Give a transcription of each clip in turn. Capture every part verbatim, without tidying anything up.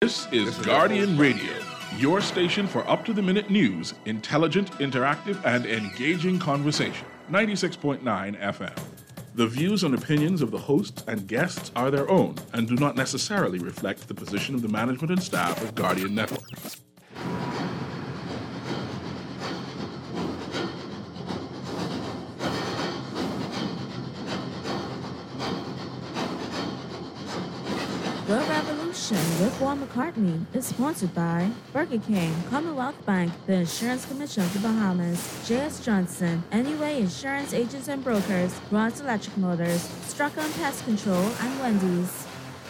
This is Guardian Radio, your station for up-to-the-minute news, intelligent, interactive, and engaging conversation. ninety-six point nine F M. The views and opinions of the hosts and guests are their own and do not necessarily reflect the position of the management and staff of Guardian Network. The Revolution with Paul McCartney is sponsored by Burger King, Commonwealth Bank, the Insurance Commission of the Bahamas, J S Johnson, Anyway Insurance Agents and Brokers, Ross Electric Motors, Struckham Pest Control, and Wendy's.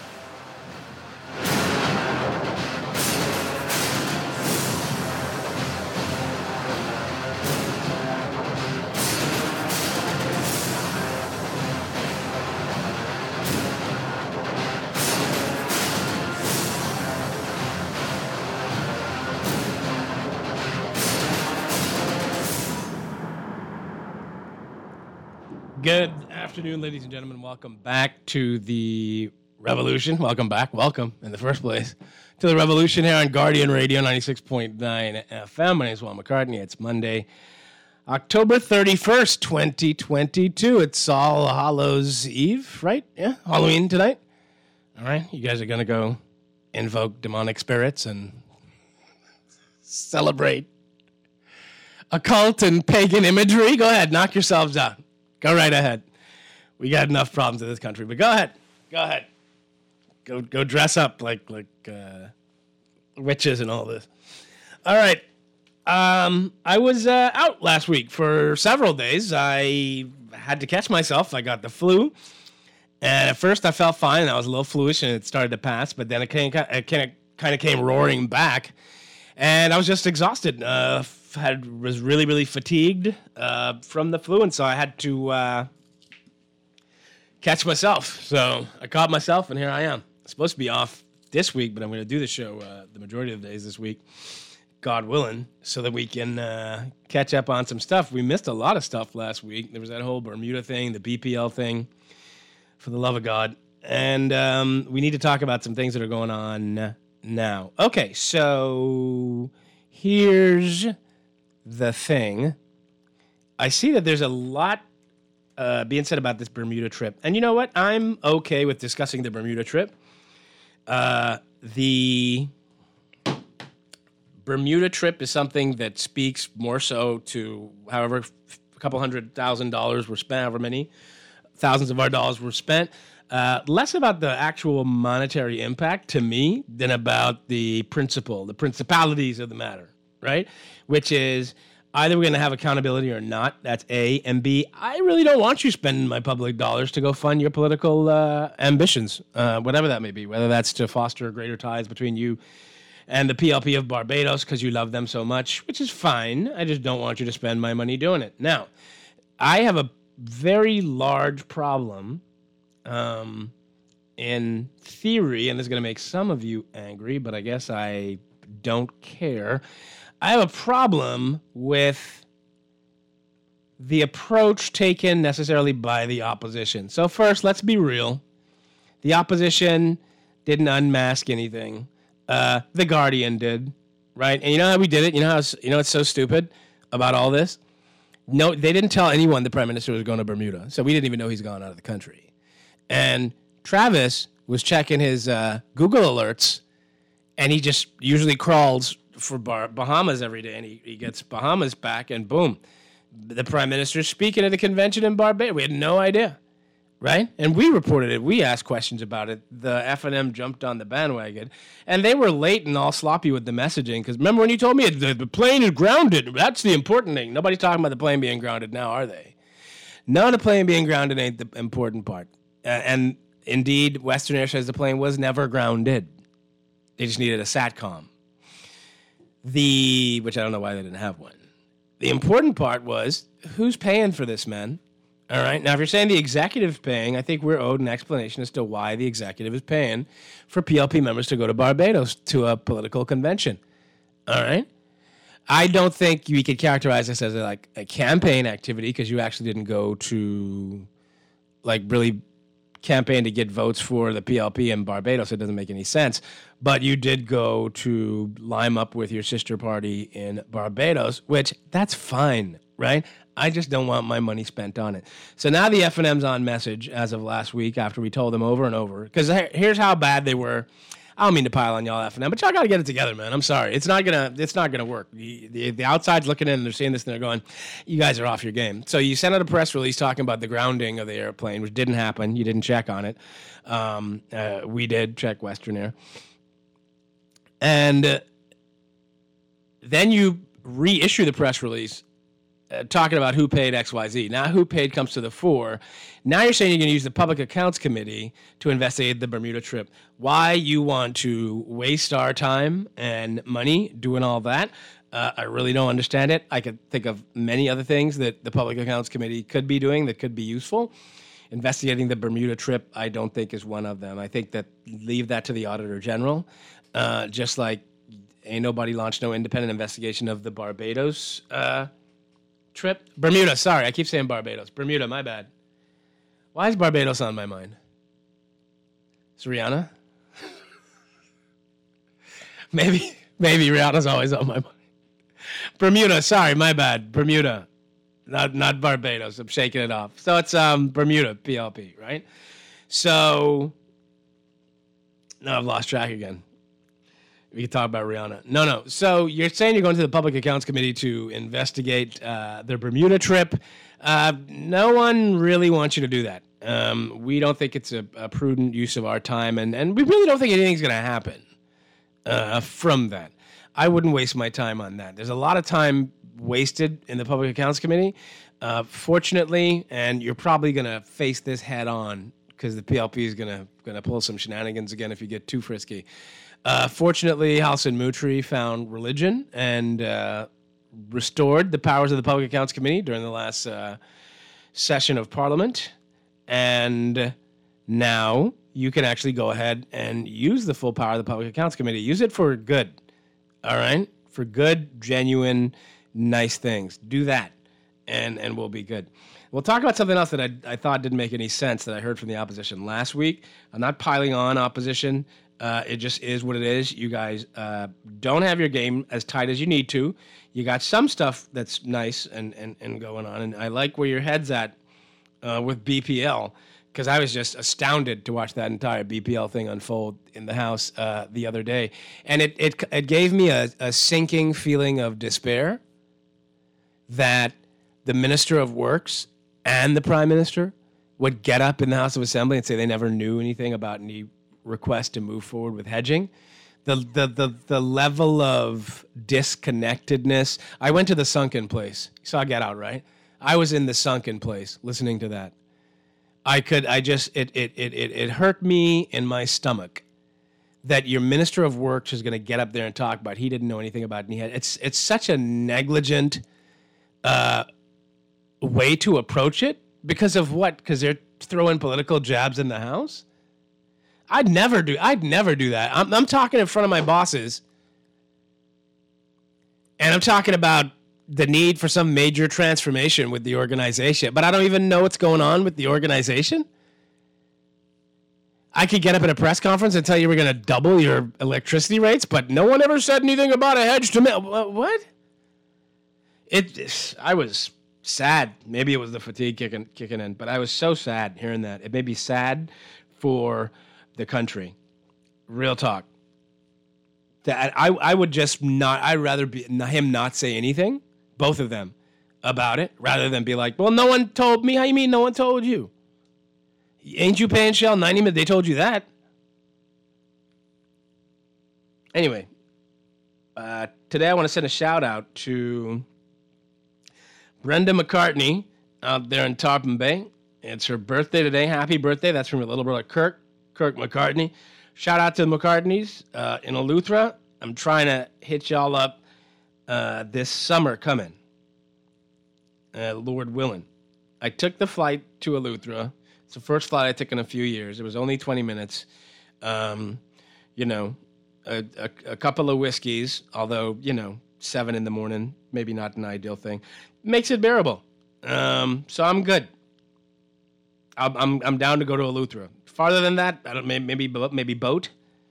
Good afternoon, ladies and gentlemen. Welcome back to the Revolution. Welcome back. Welcome, in the first place, to the Revolution here on Guardian Radio, ninety-six point nine F M. My name is Paul McCartney. It's Monday, October thirty-first, twenty twenty-two. It's All Hallows Eve, right? Yeah, Halloween tonight. All right, you guys are going to go invoke demonic spirits and celebrate occult and pagan imagery. Go ahead, knock yourselves out. Go right ahead. We got enough problems in this country, but go ahead. Go ahead. Go go dress up like like uh, witches and all this. All right. Um, I was uh, out last week for several days. I had to catch myself. I got the flu, and at first I felt fine. I was a little fluish, and it started to pass. But then it came, it kind of kind of came roaring back, and I was just exhausted. Uh, had was really really fatigued uh, from the flu, and so I had to uh, catch myself. So I caught myself, and here I am. I'm supposed to be off this week, but I'm going to do the show uh, the majority of the days this week, God willing, so that we can uh, catch up on some stuff. We missed a lot of stuff last week. There was that whole Bermuda thing, the B P L thing, for the love of God, and um, we need to talk about some things that are going on now. Okay, so here's the thing. I see that there's a lot uh, being said about this Bermuda trip. And you know what? I'm okay with discussing the Bermuda trip. Uh, the Bermuda trip is something that speaks more so to however a couple hundred thousand dollars were spent, however many thousands of our dollars were spent. Uh, less about the actual monetary impact to me than about the principle, the principalities of the matter, right? Which is either we're going to have accountability or not. That's A. And B, I really don't want you spending my public dollars to go fund your political uh, ambitions, uh, whatever that may be, whether that's to foster greater ties between you and the P L P of Barbados because you love them so much, which is fine. I just don't want you to spend my money doing it. Now, I have a very large problem um, in theory, and this is going to make some of you angry, but I guess I don't care. I have a problem with the approach taken necessarily by the opposition. So first, let's be real. The opposition didn't unmask anything. Uh, the Guardian did, right? And you know how we did it? You know how you know it's so stupid about all this? No, they didn't tell anyone the Prime Minister was going to Bermuda, so we didn't even know he's gone out of the country. And Travis was checking his uh, Google alerts, and he just usually crawls for Bar- Bahamas every day, and he, he gets Bahamas back, and boom, the Prime Minister's speaking at a convention in Barbados. We had no idea, right? And we reported it. We asked questions about it. The F and M jumped on the bandwagon, and they were late and all sloppy with the messaging, because remember when you told me the, the plane is grounded? That's the important thing. Nobody's talking about the plane being grounded now, are they? No, the plane being grounded ain't the important part. Uh, and indeed, Western Air says the plane was never grounded. They just needed a SATCOM. The, which I don't know why they didn't have one. The important part was, who's paying for this, man? All right. Now, if you're saying the executive is paying, I think we're owed an explanation as to why the executive is paying for P L P members to go to Barbados to a political convention. All right. I don't think we could characterize this as a, like a campaign activity because you actually didn't go to like really campaign to get votes for the P L P in Barbados. It doesn't make any sense. But you did go to lime up with your sister party in Barbados, which that's fine, right? I just don't want my money spent on it. So now the F and M's on message as of last week after we told them over and over. Because here's how bad they were. I don't mean to pile on y'all F and M, but y'all got to get it together, man. I'm sorry. It's not going to It's not gonna work. The, the, the outside's looking in and they're seeing this and they're going, you guys are off your game. So you sent out a press release talking about the grounding of the airplane, which didn't happen. You didn't check on it. Um, uh, we did check Western Air. And uh, then you reissue the press release uh, talking about who paid X Y Z. Now who paid comes to the fore. Now you're saying you're going to use the Public Accounts Committee to investigate the Bermuda trip. Why you want to waste our time and money doing all that, uh, I really don't understand it. I could think of many other things that the Public Accounts Committee could be doing that could be useful. Investigating the Bermuda trip, I don't think is one of them. I think that leave that to the Auditor General, uh, just like ain't nobody launched no independent investigation of the Barbados uh, trip. Bermuda, sorry, I keep saying Barbados. Bermuda, my bad. Why is Barbados on my mind? It's Rihanna? maybe, maybe Rihanna's always on my mind. Bermuda, sorry, my bad. Bermuda, not not Barbados. I'm shaking it off. So it's um Bermuda, P L P, right? So, now I've lost track again. We can talk about Rihanna. No, no. So you're saying you're going to the Public Accounts Committee to investigate uh, the Bermuda trip. Uh, no one really wants you to do that. Um, we don't think it's a, a prudent use of our time, and, and we really don't think anything's going to happen uh, from that. I wouldn't waste my time on that. There's a lot of time wasted in the Public Accounts Committee. Uh, fortunately, and you're probably going to face this head on because the P L P is going to going to pull some shenanigans again if you get too frisky. Uh, fortunately, Halson Mutri found religion and uh, restored the powers of the Public Accounts Committee during the last uh, session of Parliament. And now you can actually go ahead and use the full power of the Public Accounts Committee. Use it for good, all right? For good, genuine, nice things. Do that, and, and we'll be good. We'll talk about something else that I, I thought didn't make any sense that I heard from the opposition last week. I'm not piling on opposition. Uh, it just is what it is. You guys uh, don't have your game as tight as you need to. You got some stuff that's nice and, and, and going on, and I like where your head's at uh, with B P L, because I was just astounded to watch that entire B P L thing unfold in the House uh, the other day. And it, it, it gave me a, a sinking feeling of despair that the Minister of Works and the Prime Minister would get up in the House of Assembly and say they never knew anything about any request to move forward with hedging. The, the the the level of disconnectedness. I went to the sunken place. You saw Get Out, right? I was in the sunken place listening to that. I could, I just, it it it it, it hurt me in my stomach that your Minister of Works is going to get up there and talk about he didn't know anything about it. It's, it's such a negligent uh, way to approach it. Because of what? Because they're throwing political jabs in the House? I'd never do. I'd never do that. I'm, I'm talking in front of my bosses, and I'm talking about the need for some major transformation with the organization, but I don't even know what's going on with the organization. I could get up at a press conference and tell you we're going to double your electricity rates, but no one ever said anything about a hedge to me. What? It. I was sad. Maybe it was the fatigue kicking kicking in, but I was so sad hearing that. It made me sad for the country. Real talk. That I, I would just not, I'd rather be, him not say anything, both of them, about it, rather than be like, well, no one told me. How you mean no one told you? Ain't you paying Shell ninety minutes? They told you that. Anyway, uh, today I want to send a shout out to Brenda McCartney out there in Tarpon Bay. It's her birthday today. Happy birthday. That's from her little brother, Kirk. Kirk McCartney. Shout out to the McCartneys uh, in Eleuthera. I'm trying to hit y'all up uh, this summer coming. Uh, Lord willing. I took the flight to Eleuthera. It's the first flight I took in a few years. It was only twenty minutes. Um, you know, a, a, a couple of whiskeys, although, you know, seven in the morning, maybe not an ideal thing, makes it bearable. Um, so I'm good. I'm I'm, I'm down to go to Eleuthera. Farther than that, I don't maybe maybe boat.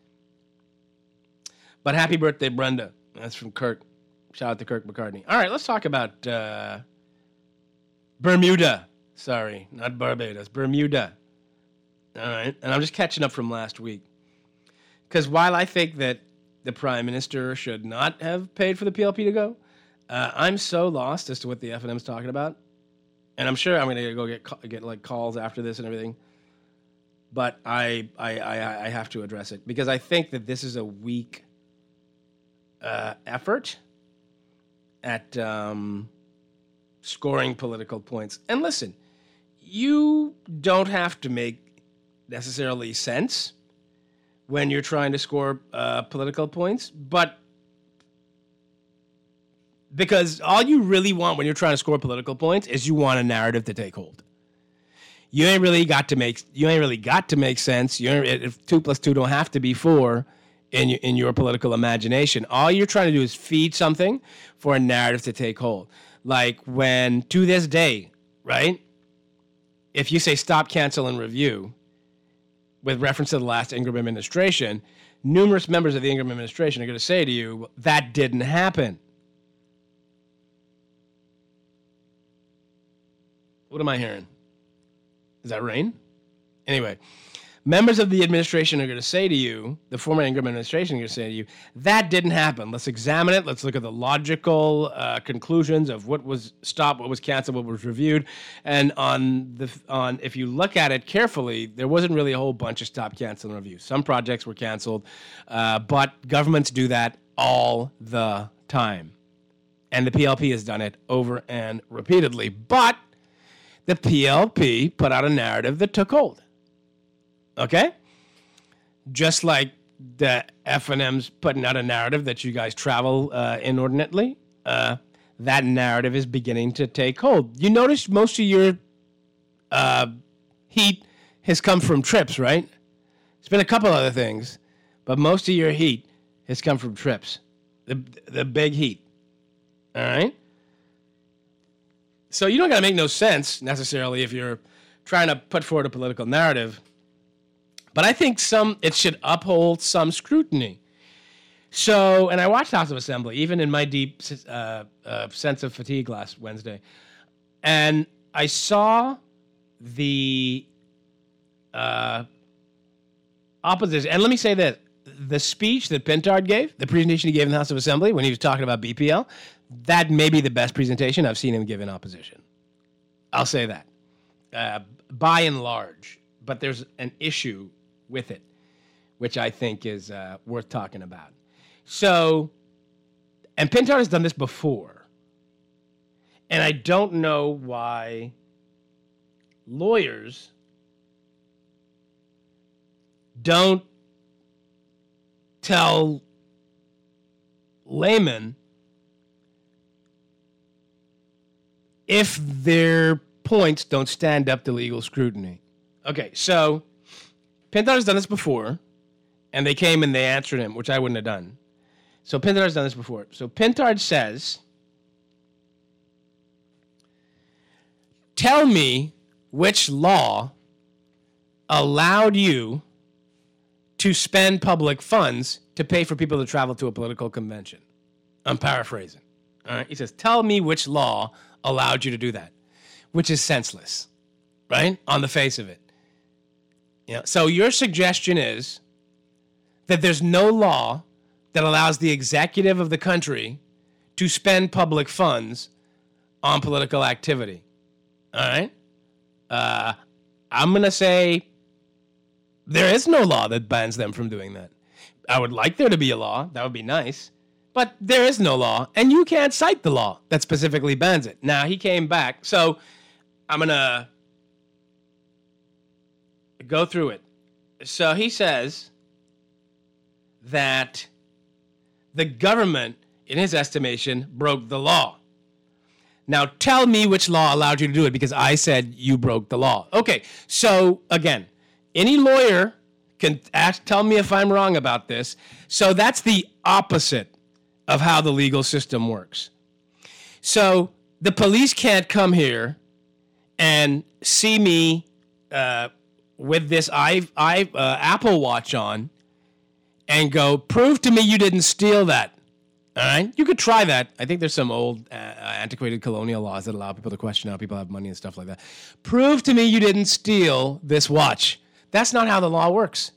But happy birthday, Brenda. That's from Kirk. Shout out to Kirk McCartney. All right, let's talk about uh, Bermuda. Sorry, not Barbados. Bermuda. All right, and I'm just catching up from last week. Because while I think that the Prime Minister should not have paid for the P L P to go, uh, I'm so lost as to what the F N M's talking about. And I'm sure I'm going to go get get like calls after this and everything. But I, I I I have to address it because I think that this is a weak uh, effort at um, scoring political points. And listen, you don't have to make necessarily sense when you're trying to score uh, political points, but because all you really want when you're trying to score political points is you want a narrative to take hold. You ain't really got to make you ain't really got to make sense. You ain't, if two plus two don't have to be four in your, in your political imagination. All you're trying to do is feed something for a narrative to take hold. Like when to this day, right? If you say stop, cancel, and review with reference to the last Ingram administration, numerous members of the Ingram administration are going to say to you, that didn't happen. What am I hearing? Is that rain? Anyway, members of the administration are going to say to you, the former Ingram administration are going to say to you, that didn't happen. Let's examine it. Let's look at the logical uh, conclusions of what was stopped, what was canceled, what was reviewed. And on the on, if you look at it carefully, there wasn't really a whole bunch of stop, cancel, and review. Some projects were canceled, uh, but governments do that all the time. And the P L P has done it over and repeatedly. But the P L P put out a narrative that took hold. Okay? Just like the F N M's putting out a narrative that you guys travel uh, inordinately, uh, that narrative is beginning to take hold. You notice most of your uh, heat has come from trips, right? It's been a couple other things, but most of your heat has come from trips. The, the big heat. All right? So you don't got to make no sense necessarily if you're trying to put forward a political narrative. But I think some it should uphold some scrutiny. So, and I watched House of Assembly, even in my deep uh, uh, sense of fatigue last Wednesday. And I saw the uh, opposition. And let me say this. The speech that Pintard gave, the presentation he gave in the House of Assembly when he was talking about B P L, that may be the best presentation I've seen him give in opposition. I'll say that. Uh, by and large. But there's an issue with it, which I think is uh, worth talking about. So, and Pintard has done this before. And I don't know why lawyers don't tell laymen if their points don't stand up to legal scrutiny. Okay, so Pintard has done this before, and they came and they answered him, which I wouldn't have done. So Pintard has done this before. So Pintard says, tell me which law allowed you to spend public funds to pay for people to travel to a political convention. I'm paraphrasing. All right. He says, tell me which law allowed you to do that, which is senseless, right? On the face of it. Yeah. So your suggestion is that there's no law that allows the executive of the country to spend public funds on political activity. All right. Uh, I'm going to say there is no law that bans them from doing that. I would like there to be a law. That would be nice. But there is no law, and you can't cite the law that specifically bans it. Now, he came back, so I'm going to go through it. So he says that the government, in his estimation, broke the law. Now, tell me which law allowed you to do it, because I said you broke the law. Okay, so again, any lawyer can ask, tell me if I'm wrong about this. So that's the opposite of how the legal system works. So the police can't come here and see me uh, with this i, I uh, Apple Watch on and go, prove to me you didn't steal that. All right? You could try that. I think there's some old uh, antiquated colonial laws that allow people to question how people have money and stuff like that. Prove to me you didn't steal this watch. That's not how the law works.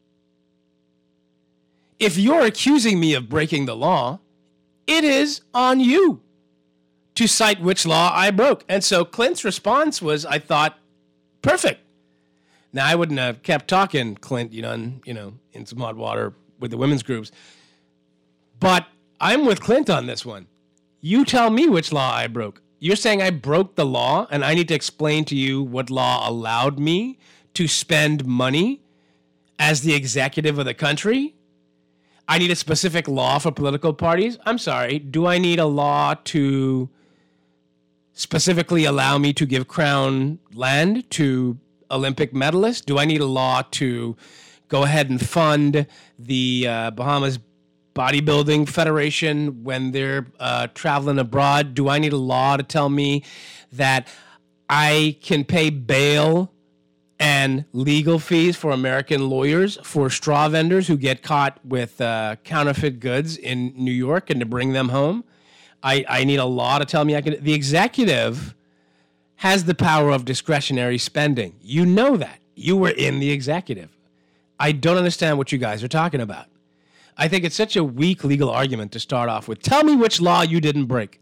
If you're accusing me of breaking the law, it is on you to cite which law I broke. And so Clint's response was, I thought, perfect. Now, I wouldn't have kept talking, Clint, you know, in, you know, in some hot water with the women's groups. But I'm with Clint on this one. You tell me which law I broke. You're saying I broke the law, and I need to explain to you what law allowed me to spend money as the executive of the country? I need a specific law for political parties? I'm sorry. Do I need a law to specifically allow me to give crown land to Olympic medalists? Do I need a law to go ahead and fund the uh, Bahamas Bodybuilding Federation when they're uh, traveling abroad? Do I need a law to tell me that I can pay bail and legal fees for American lawyers for straw vendors who get caught with uh, counterfeit goods in New York and to bring them home? I, I need a law to tell me I can. The executive has the power of discretionary spending. You know that. You were in the executive. I don't understand what you guys are talking about. I think it's such a weak legal argument to start off with. Tell me which law you didn't break.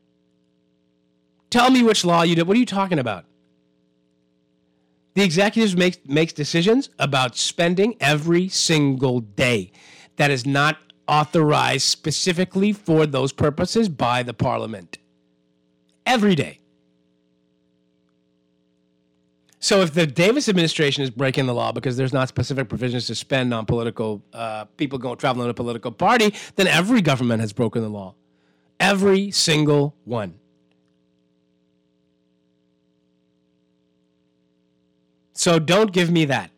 Tell me which law you did. What are you talking about? The executive makes makes decisions about spending every single day that is not authorized specifically for those purposes by the parliament. Every day. So if the Davis administration is breaking the law because there's not specific provisions to spend on political uh, people going traveling to a political party, then every government has broken the law. Every single one. So don't give me that.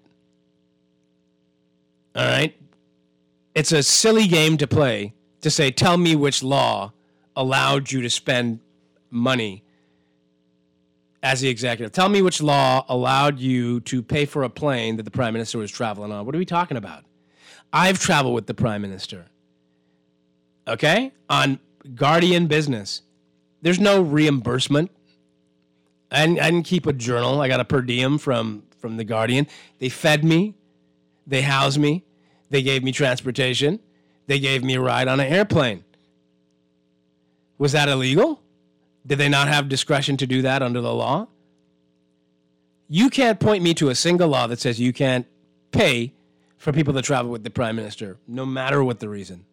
All right? It's a silly game to play to say, tell me which law allowed you to spend money as the executive. Tell me which law allowed you to pay for a plane that the prime minister was traveling on. What are we talking about? I've traveled with the prime minister. Okay? On Guardian business. There's no reimbursement. I didn't, I didn't keep a journal. I got a per diem from, from the Guardian. They fed me. They housed me. They gave me transportation. They gave me a ride on an airplane. Was that illegal? Did they not have discretion to do that under the law? You can't point me to a single law that says you can't pay for people to travel with the prime minister, no matter what the reason.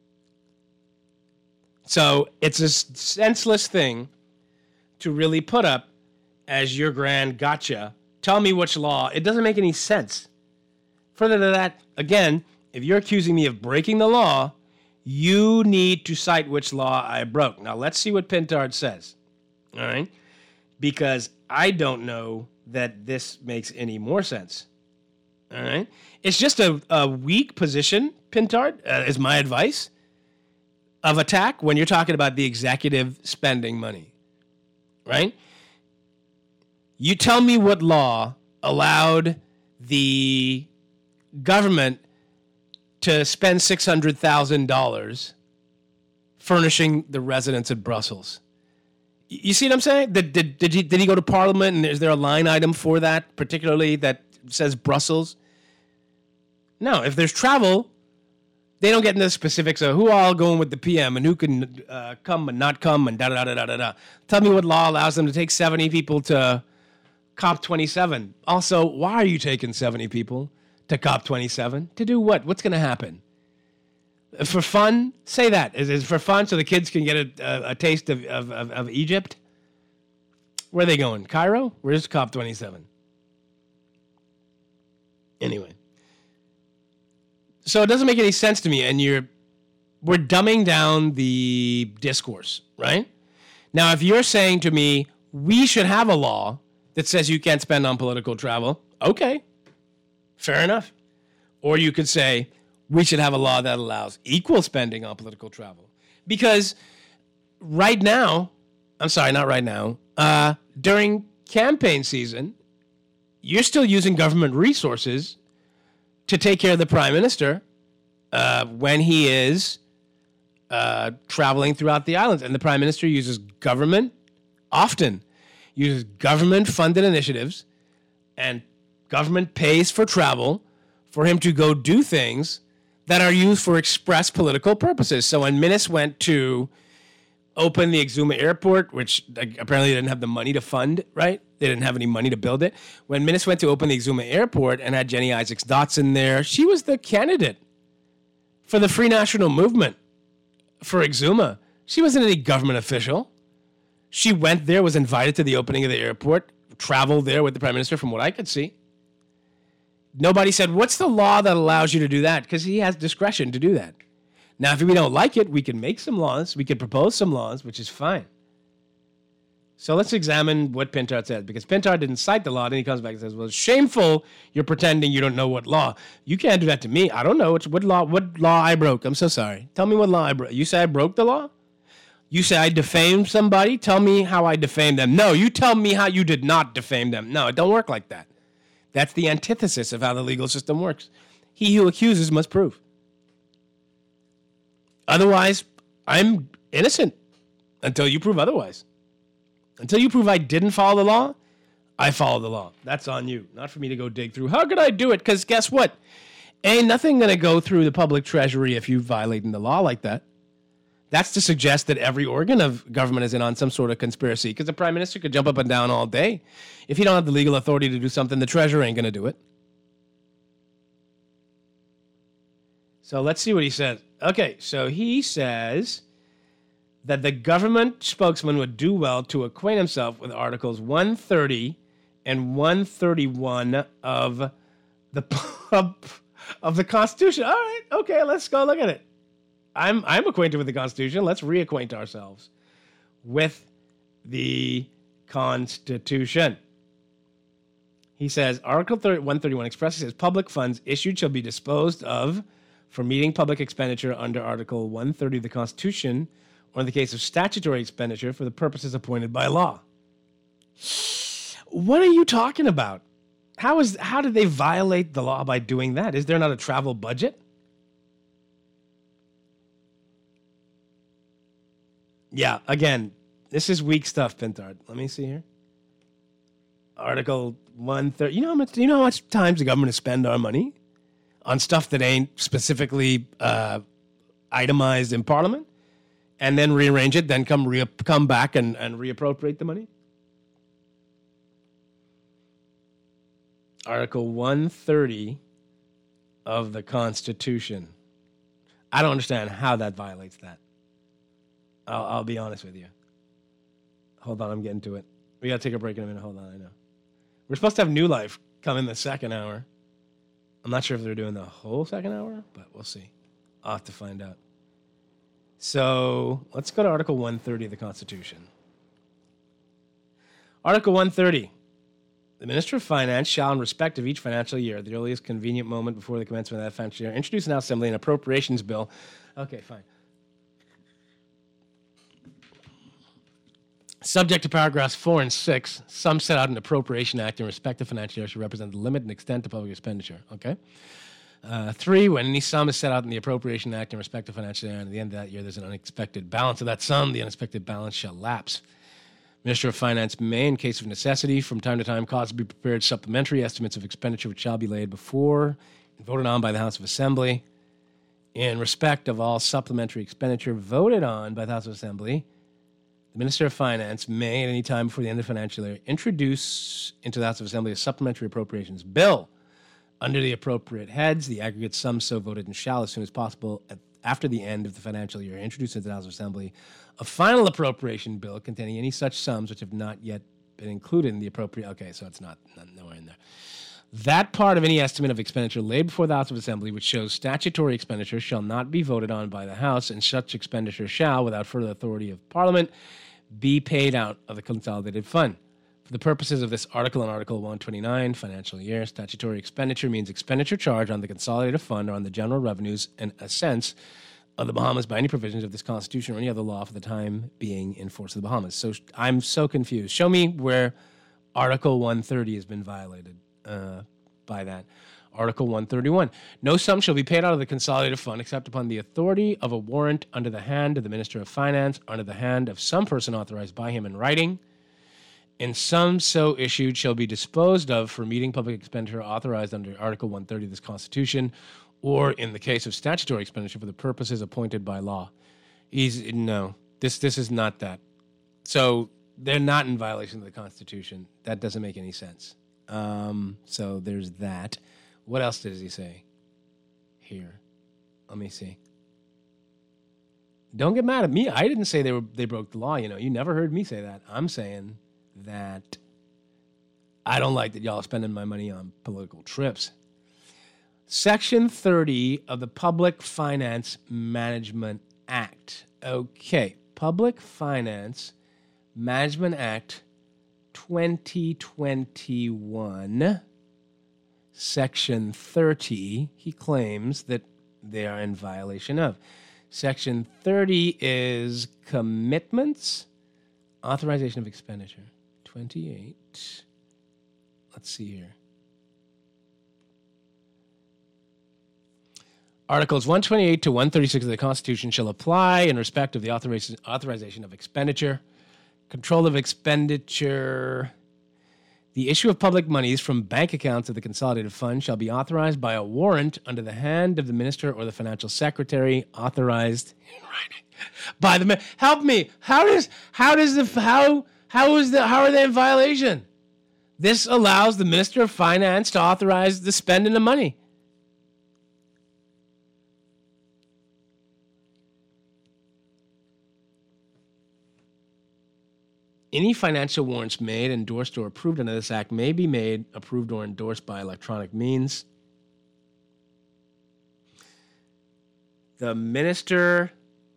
So it's a senseless thing to really put up as your grand gotcha. Tell me which law. It doesn't make any sense. Further to that, again, if you're accusing me of breaking the law, you need to cite which law I broke. Now, let's see what Pintard says. All right? Because I don't know that this makes any more sense. All right? It's just a, a weak position, Pintard, uh, is my advice, of attack when you're talking about the executive spending money. Right? You tell me what law allowed the government to spend six hundred thousand dollars furnishing the residents of Brussels. You see what I'm saying? Did, did, did, he, did he go to Parliament, and is there a line item for that, particularly that says Brussels? No, if there's travel, they don't get into the specifics of who all going with the P M and who can uh, come and not come and da-da-da-da-da-da. Tell me what law allows them to take seventy people to COP twenty-seven. Also, why are you taking seventy people to COP twenty-seven? To do what? What's going to happen? For fun? Say that. Is it for fun so the kids can get a, a, a taste of, of, of, of Egypt? Where are they going? Cairo? Where's COP twenty-seven? Anyway. So it doesn't make any sense to me, and you're we're dumbing down the discourse, right? Now, if you're saying to me, we should have a law that says you can't spend on political travel, okay, fair enough. Or you could say, we should have a law that allows equal spending on political travel. Because right now, I'm sorry, not right now, uh, during campaign season, you're still using government resources to take care of the prime minister uh, when he is uh, traveling throughout the islands. And the prime minister uses government, often uses government-funded initiatives, and government pays for travel for him to go do things that are used for express political purposes. So when Minnis went to open the Exuma Airport, which like, apparently they didn't have the money to fund, right? They didn't have any money to build it. When Minnis went to open the Exuma Airport and had Jenny Isaacs Dotson there, she was the candidate for the Free National Movement for Exuma. She wasn't any government official. She went there, was invited to the opening of the airport, traveled there with the prime minister from what I could see. Nobody said, what's the law that allows you to do that? Because he has discretion to do that. Now, if we don't like it, we can make some laws. We can propose some laws, which is fine. So let's examine what Pintard said, because Pintard didn't cite the law. Then he comes back and says, well, it's shameful you're pretending you don't know what law. You can't do that to me. I don't know it's what law what law I broke. I'm so sorry. Tell me what law I broke. You say I broke the law? You say I defamed somebody? Tell me how I defamed them. No, you tell me how you did not defame them. No, it don't work like that. That's the antithesis of how the legal system works. He who accuses must prove. Otherwise, I'm innocent until you prove otherwise. Until you prove I didn't follow the law, I follow the law. That's on you, not for me to go dig through. How could I do it? Because guess what? Ain't nothing going to go through the public treasury if you're violating the law like that. That's to suggest that every organ of government is in on some sort of conspiracy, because the prime minister could jump up and down all day. If he don't have the legal authority to do something, the treasurer ain't going to do it. So let's see what he says. Okay, so he says that the government spokesman would do well to acquaint himself with Articles one thirty and one thirty-one of the of the Constitution. All right, okay, let's go look at it. I'm I'm acquainted with the Constitution. Let's reacquaint ourselves with the Constitution. He says, Article one thirty-one expressly says, public funds issued shall be disposed of for meeting public expenditure under Article one thirty of the Constitution, or in the case of statutory expenditure for the purposes appointed by law. What are you talking about? How is how did they violate the law by doing that? Is there not a travel budget? Yeah, again, this is weak stuff, Pintard. Let me see here. Article one thirty. You know how much? You know how much times the government has spent our money on stuff that ain't specifically uh, itemized in Parliament, and then rearrange it, then come re- come back and, and reappropriate the money. Article one thirty of the Constitution. I don't understand how that violates that. I'll, I'll be honest with you. Hold on, I'm getting to it. We got to take a break in a minute. Hold on, I know. We're supposed to have New Life come in the second hour. I'm not sure if they're doing the whole second hour, but we'll see. I'll have to find out. So let's go to Article one thirty of the Constitution. Article one thirty. The Minister of Finance shall, in respect of each financial year, at the earliest convenient moment before the commencement of that financial year, introduce in the House Assembly an appropriations bill. Okay, fine. Subject to paragraphs four and six, some set out an appropriation act in respect of financial year should represent the limit and extent of public expenditure. Okay. Uh, three, when any sum is set out in the appropriation act in respect of financial year, and at the end of that year there's an unexpected balance of that sum, the unexpected balance shall lapse. Minister of Finance may, in case of necessity, from time to time cause to be prepared supplementary estimates of expenditure which shall be laid before and voted on by the House of Assembly. In respect of all supplementary expenditure voted on by the House of Assembly, the Minister of Finance may, at any time before the end of the financial year, introduce into the House of Assembly a supplementary appropriations bill under the appropriate heads, the aggregate sum so voted and shall, as soon as possible, at, after the end of the financial year, introduce into the House of Assembly a final appropriation bill containing any such sums which have not yet been included in the appropriate... Okay, so it's not, not nowhere in there. That part of any estimate of expenditure laid before the House of Assembly which shows statutory expenditure shall not be voted on by the House, and such expenditure shall, without further authority of Parliament, be paid out of the consolidated fund. For the purposes of this article and Article one twenty-nine, financial year, statutory expenditure means expenditure charged on the consolidated fund or on the general revenues and assents of the Bahamas by any provisions of this Constitution or any other law for the time being in force of the Bahamas. So I'm so confused. Show me where Article one thirty has been violated. uh, by that. Article one thirty-one. No sum shall be paid out of the consolidated fund except upon the authority of a warrant under the hand of the Minister of Finance, or under the hand of some person authorized by him in writing. And sum so issued shall be disposed of for meeting public expenditure authorized under Article one thirty of this Constitution, or in the case of statutory expenditure for the purposes appointed by law. He's no, this this is not that. So they're not in violation of the Constitution. That doesn't make any sense. Um, so there's that. What else does he say here? Let me see. Don't get mad at me. I didn't say they were they broke the law. You know, you never heard me say that. I'm saying that I don't like that y'all are spending my money on political trips. Section thirty of the Public Finance Management Act. Okay, Public Finance Management Act twenty twenty-one. Section thirty, he claims that they are in violation of. Section thirty is commitments, authorization of expenditure. twenty-eight. Let's see here. Articles one twenty-eight to one thirty-six of the Constitution shall apply in respect of the authorization authorization of expenditure, control of expenditure. The issue of public monies from bank accounts of the consolidated fund shall be authorized by a warrant under the hand of the minister or the financial secretary, authorized in writing by the. Help me! How does how does the how how is the how are they in violation? This allows the minister of finance to authorize the spending of money. Any financial warrants made, endorsed, or approved under this act may be made, approved, or endorsed by electronic means. The minister,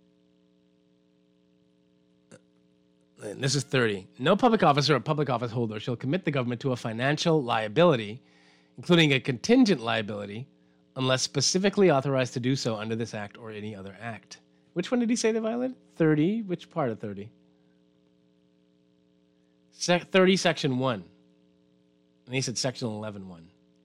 and this is thirty, no public officer or public office holder shall commit the government to a financial liability, including a contingent liability, unless specifically authorized to do so under this act or any other act. Which one did he say they violated? thirty? Which part of thirty? thirty, section one. And he said section eleven one.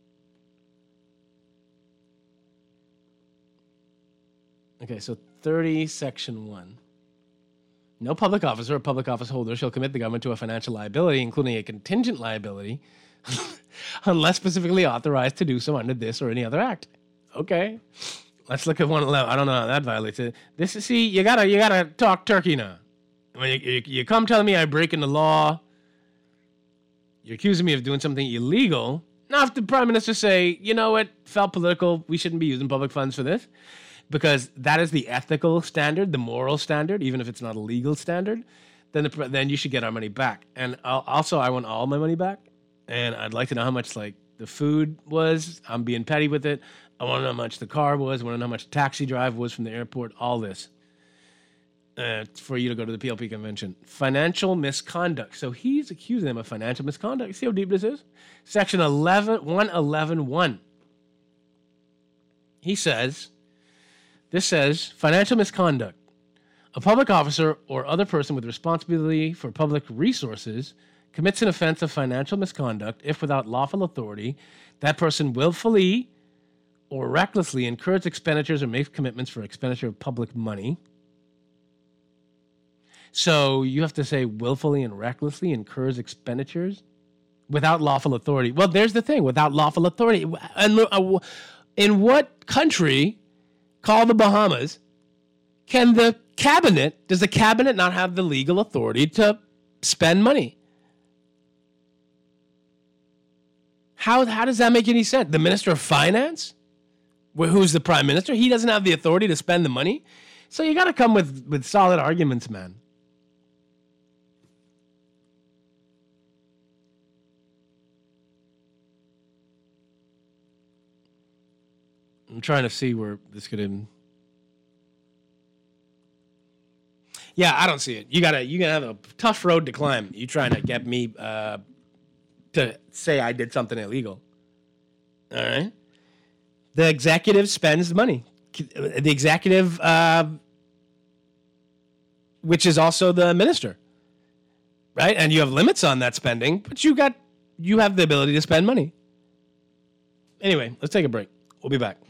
Okay, so thirty, section one. No public officer or public office holder shall commit the government to a financial liability, including a contingent liability, unless specifically authorized to do so under this or any other act. Okay. Let's look at one eleven. I don't know how that violates it. This is, see, you gotta, you gotta talk turkey now. When you, you, you come telling me I'm breaking the law, you're accusing me of doing something illegal. Now, if the prime minister say, you know what, felt political, we shouldn't be using public funds for this, because that is the ethical standard, the moral standard, even if it's not a legal standard, then the, then you should get our money back. And I'll, also, I want all my money back, and I'd like to know how much like the food was. I'm being petty with it. I want to know how much the car was. I want to know how much the taxi drive was from the airport. All this. Uh, for you to go to the P L P convention. Financial misconduct. So he's accusing them of financial misconduct. See how deep this is? Section eleven, one eleven one. He says, this says, financial misconduct. A public officer or other person with responsibility for public resources commits an offense of financial misconduct if, without lawful authority, that person willfully or recklessly incurs expenditures or makes commitments for expenditure of public money. So you have to say willfully and recklessly incurs expenditures without lawful authority. Well, there's the thing, without lawful authority. And in what country, called the Bahamas, can the cabinet, does the cabinet not have the legal authority to spend money? How, how does that make any sense? The Minister of Finance, who's the Prime Minister, he doesn't have the authority to spend the money? So you got to come with, with solid arguments, man. I'm trying to see where this could end. Yeah, I don't see it. You gotta, you gotta have a tough road to climb. You trying to get me uh, to say I did something illegal? All right. The executive spends money. The executive, uh, which is also the minister, right? And you have limits on that spending, but you got, you have the ability to spend money. Anyway, let's take a break. We'll be back.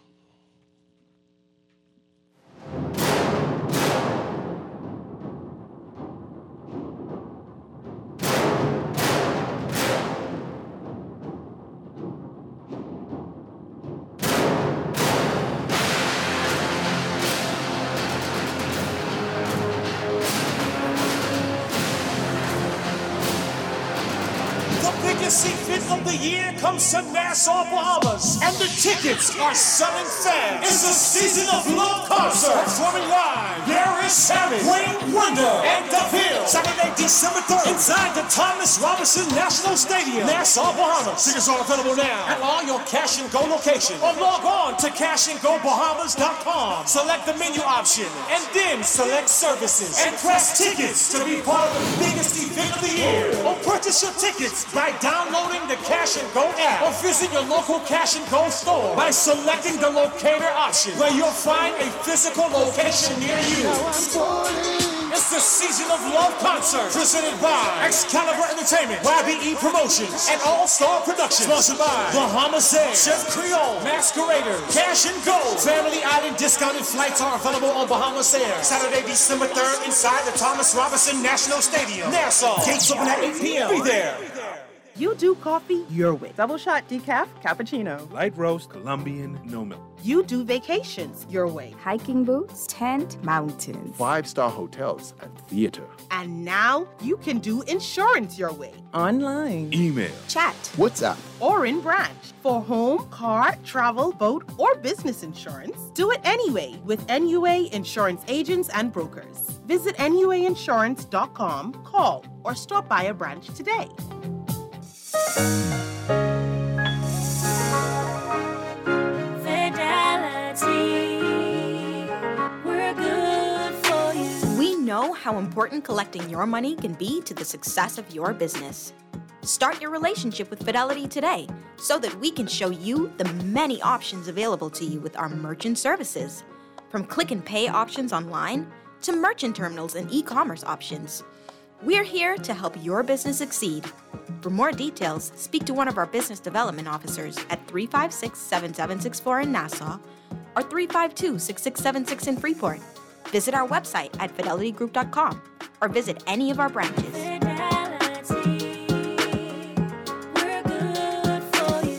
Event of the year comes to Nassau, Bahamas, and the tickets are selling fast. It's a season of love concert. Performing live, there is Sammy, Wayne Wonder, and The Hill. Saturday, December third, inside the Thomas Robinson National Stadium, Nassau, Bahamas. Tickets are available now at all your Cash and Go locations, or log on to cash and go bahamas dot com. Select the menu option, and then select services, and press tickets to be part of the biggest event of the year. Or purchase your tickets by downloading the Cash and Go app, or visit your local Cash and Go store by selecting the locator option, where you'll find a physical location near you. It's the Season of Love concert, presented by Excalibur Entertainment, Y B E Promotions, and All Star Productions. Sponsored by Bahamas Air, Chef Creole, Masqueraders, Cash and Go. Family Island discounted flights are available on Bahamas Air. Saturday, December third, inside the Thomas Robinson National Stadium, Nassau. Gates open at eight p.m. Be there. You do coffee your way. Double shot decaf, cappuccino. Light roast, Colombian, no milk. You do vacations your way. Hiking boots, tent, mountains. Five-star hotels and theater. And now you can do insurance your way. Online. Email. Chat. WhatsApp. Or in branch. For home, car, travel, boat, or business insurance, do it anyway with N U A Insurance Agents and Brokers. Visit N U A insurance dot com, call, or stop by a branch today. Fidelity, we're good for you. We know how important collecting your money can be to the success of your business. Start your relationship with Fidelity today so that we can show you the many options available to you with our merchant services. From click and pay options online to merchant terminals and e-commerce options. We're here to help your business succeed. For more details, speak to one of our business development officers at three five six, seven seven six four in Nassau or three five two, six six seven six in Freeport. Visit our website at fidelity group dot com or visit any of our branches. Fidelity, we're good for you.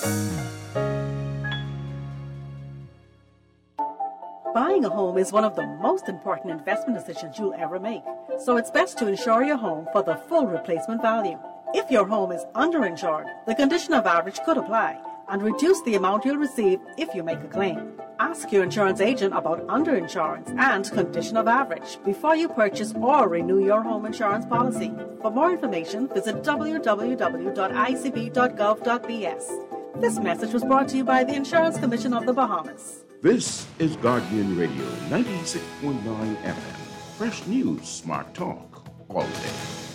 Buying a home is one of the most important investment decisions you'll ever make, so it's best to insure your home for the full replacement value. If your home is underinsured, the condition of average could apply and reduce the amount you'll receive if you make a claim. Ask your insurance agent about underinsurance and condition of average before you purchase or renew your home insurance policy. For more information, visit w w w dot i c b dot gov dot b s. This message was brought to you by the Insurance Commission of the Bahamas. This is Guardian Radio, ninety-six point nine F M. Fresh news, smart talk, all day.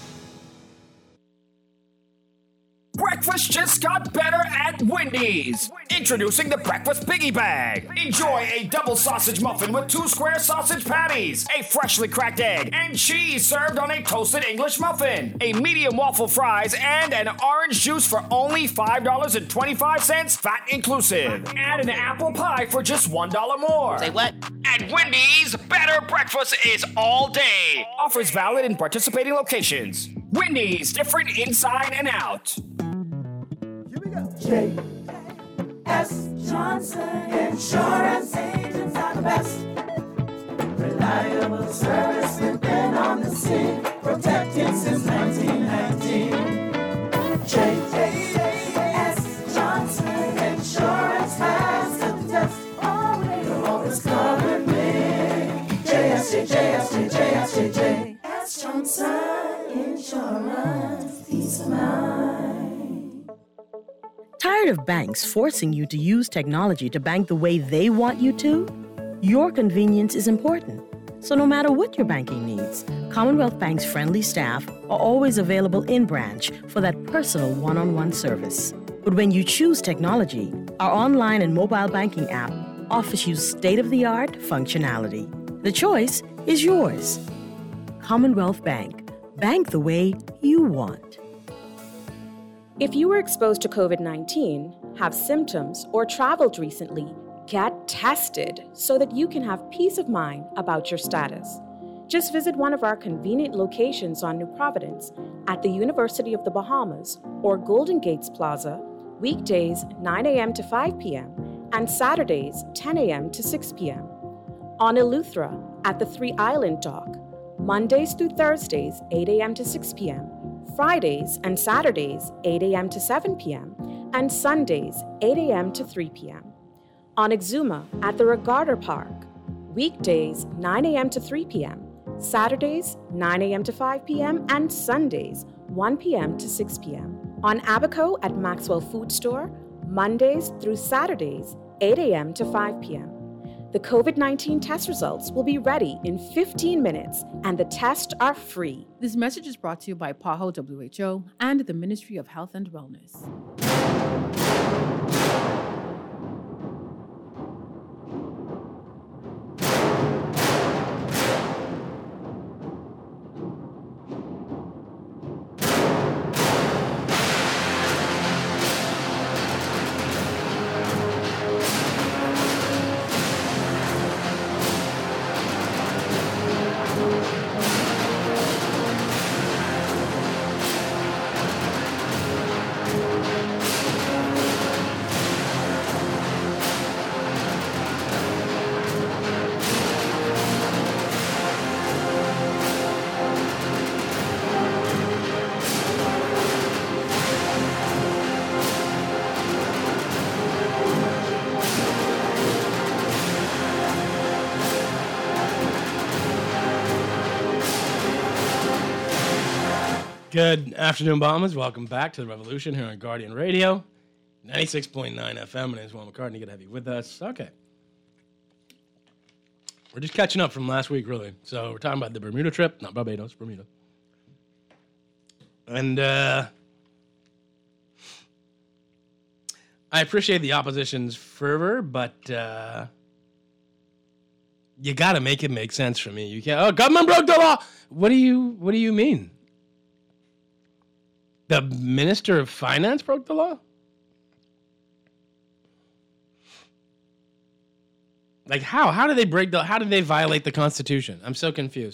Breakfast just got better at Wendy's. Introducing the Breakfast Biggie Bag. Enjoy a double sausage muffin with two square sausage patties, a freshly cracked egg, and cheese served on a toasted English muffin, a medium waffle fries, and an orange juice for only five dollars and twenty-five cents, fat inclusive. Add an apple pie for just one dollar more. Say what? At Wendy's, better breakfast is all day. Offers valid in participating locations. Wendy's, different inside and out. J S Johnson Insurance Agents are the best. Reliable service, we've been on the scene, protecting since nineteen nineteen. J S Johnson Insurance has stood the test. Always, you're always covered me. J S J, J S J, J S J, J S Johnson Insurance, peace of mind. Tired of banks forcing you to use technology to bank the way they want you to? Your convenience is important. So no matter what your banking needs, Commonwealth Bank's friendly staff are always available in branch for that personal one-on-one service. But when you choose technology, our online and mobile banking app offers you state-of-the-art functionality. The choice is yours. Commonwealth Bank. Bank the way you want. If you were exposed to COVID nineteen, have symptoms, or traveled recently, get tested so that you can have peace of mind about your status. Just visit one of our convenient locations on New Providence at the University of the Bahamas or Golden Gates Plaza, weekdays nine a.m. to five p.m. and Saturdays ten a.m. to six p.m. On Eleuthera at the Three Island Dock, Mondays through Thursdays eight a.m. to six p.m., Fridays and Saturdays eight a.m. to seven p.m., and Sundays eight a.m. to three p.m. On Exuma at the Regatta Park, weekdays nine a.m. to three p.m., Saturdays nine a.m. to five p.m., and Sundays one p.m. to six p.m. On Abaco at Maxwell Food Store, Mondays through Saturdays eight a.m. to five p.m. The COVID nineteen test results will be ready in fifteen minutes, and the tests are free. This message is brought to you by PAHO W H O and the Ministry of Health and Wellness. Good afternoon, Bombers. Welcome back to the Revolution here on Guardian Radio, ninety-six point nine F M. My name is Juan McCartney. Good to have you with us. Okay. We're just catching up from last week, really. So we're talking about the Bermuda trip. Not Barbados, Bermuda. And uh, I appreciate the opposition's fervor, but uh, you got to make it make sense for me. You can't, oh, government broke the law. What do you, what do you mean? The Minister of Finance broke the law? Like how? How did they break the, how did they violate the Constitution? I'm so confused.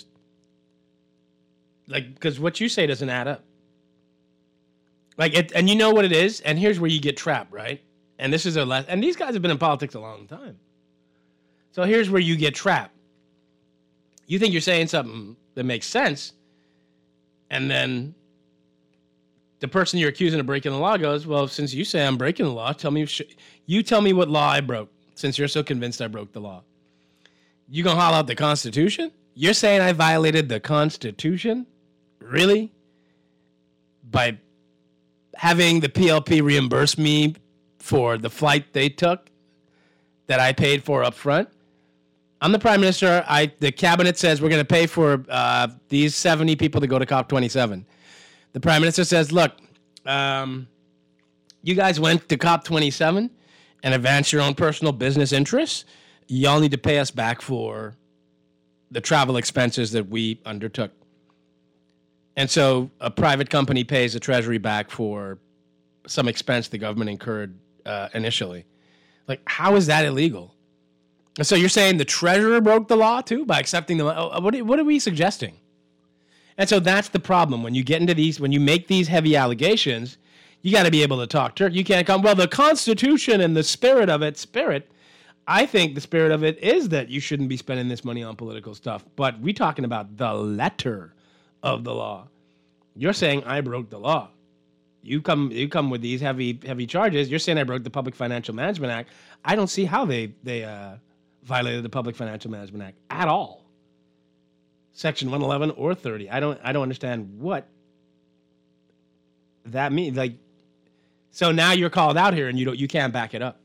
Like, because what you say doesn't add up. Like, it, and you know what it is? And here's where you get trapped, right? And this is a less, and these guys have been in politics a long time. So here's where you get trapped. You think you're saying something that makes sense, and then the person you're accusing of breaking the law goes, well, since you say I'm breaking the law, tell me, sh- you tell me what law I broke, since you're so convinced I broke the law. You gonna haul out the Constitution? You're saying I violated the Constitution? Really? By having the P L P reimburse me for the flight they took that I paid for up front? I'm the Prime Minister. I the cabinet says we're going to pay for uh, these seventy people to go to COP twenty-seven. The Prime Minister says, look, um, you guys went to COP twenty-seven and advanced your own personal business interests. Y'all need to pay us back for the travel expenses that we undertook. And so a private company pays the Treasury back for some expense the government incurred uh, initially. Like, how is that illegal? And so you're saying the Treasurer broke the law, too, by accepting the law? What are, what are we suggesting? And so that's the problem. When you get into these, when you make these heavy allegations, you got to be able to talk to her. You can't come, well, the Constitution and the spirit of it, spirit, I think the spirit of it is that you shouldn't be spending this money on political stuff. But we're talking about the letter of the law. You're saying I broke the law. You come you come with these heavy heavy charges. You're saying I broke the Public Financial Management Act. I don't see how they, they uh, violated the Public Financial Management Act at all. Section one eleven or thirty. I don't I don't understand what that means. Like, so now you're called out here and you don't you can't back it up.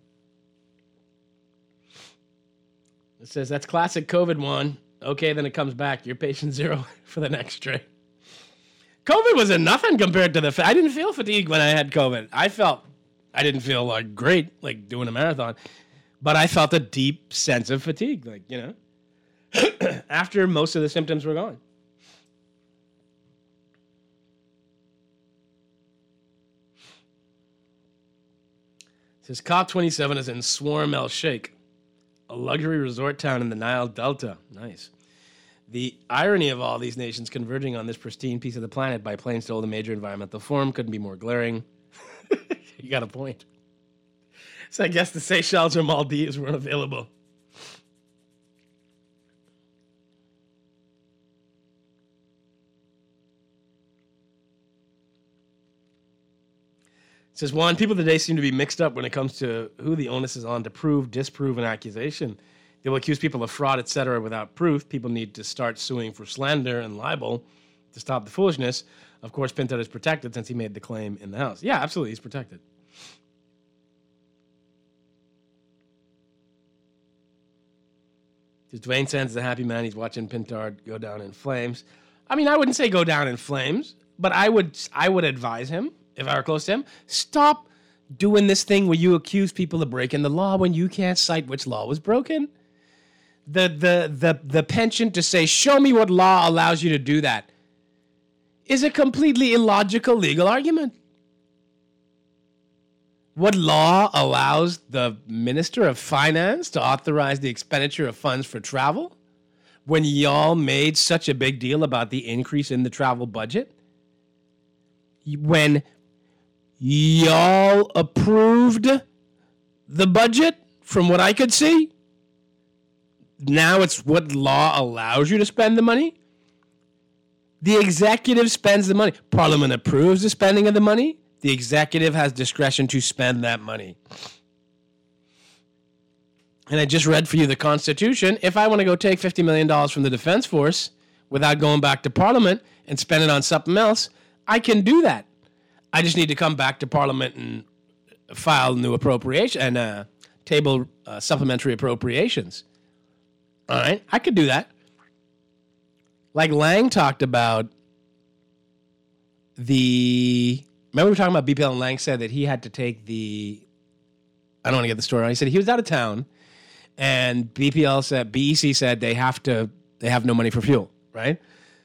It says that's classic COVID one. Okay, then it comes back. You're patient zero for the next trade. COVID was a nothing compared to the fa- I didn't feel fatigue when I had COVID. I felt I didn't feel like great like doing a marathon, but I felt a deep sense of fatigue, like, you know. After most of the symptoms were gone. says COP twenty-seven is in Swarm El Sheikh, a luxury resort town in the Nile Delta. Nice. The irony of all these nations converging on this pristine piece of the planet by planes to hold a major environmental forum couldn't be more glaring. You got a point. So I guess the Seychelles or Maldives weren't available. It says, Juan, people today seem to be mixed up when it comes to who the onus is on to prove, disprove an accusation. They will accuse people of fraud, et cetera, without proof. People need to start suing for slander and libel to stop the foolishness. Of course, Pinto is protected since he made the claim in the House. Yeah, absolutely, he's protected. Says, Dwayne sends the happy man. He's watching Pintard go down in flames. I mean, I wouldn't say go down in flames, but I would, I would advise him, if I were close to him, stop doing this thing where you accuse people of breaking the law when you can't cite which law was broken. The the the the penchant to say, show me what law allows you to do that, is a completely illogical legal argument. What law allows the Minister of Finance to authorize the expenditure of funds for travel when y'all made such a big deal about the increase in the travel budget? When y'all approved the budget, from what I could see, now it's what law allows you to spend the money. The executive spends the money. Parliament approves the spending of the money. The executive has discretion to spend that money. And I just read for you the Constitution. If I want to go take fifty million dollars from the Defense Force without going back to Parliament and spend it on something else, I can do that. I just need to come back to Parliament and file new appropriation and uh, table uh, supplementary appropriations. All right, I could do that. Like Lang talked about the... Remember we were talking about B P L, and Lang said that he had to take the... I don't want to get the story wrong. He said he was out of town, and B P L said, B E C said they have to, they have no money for fuel, right?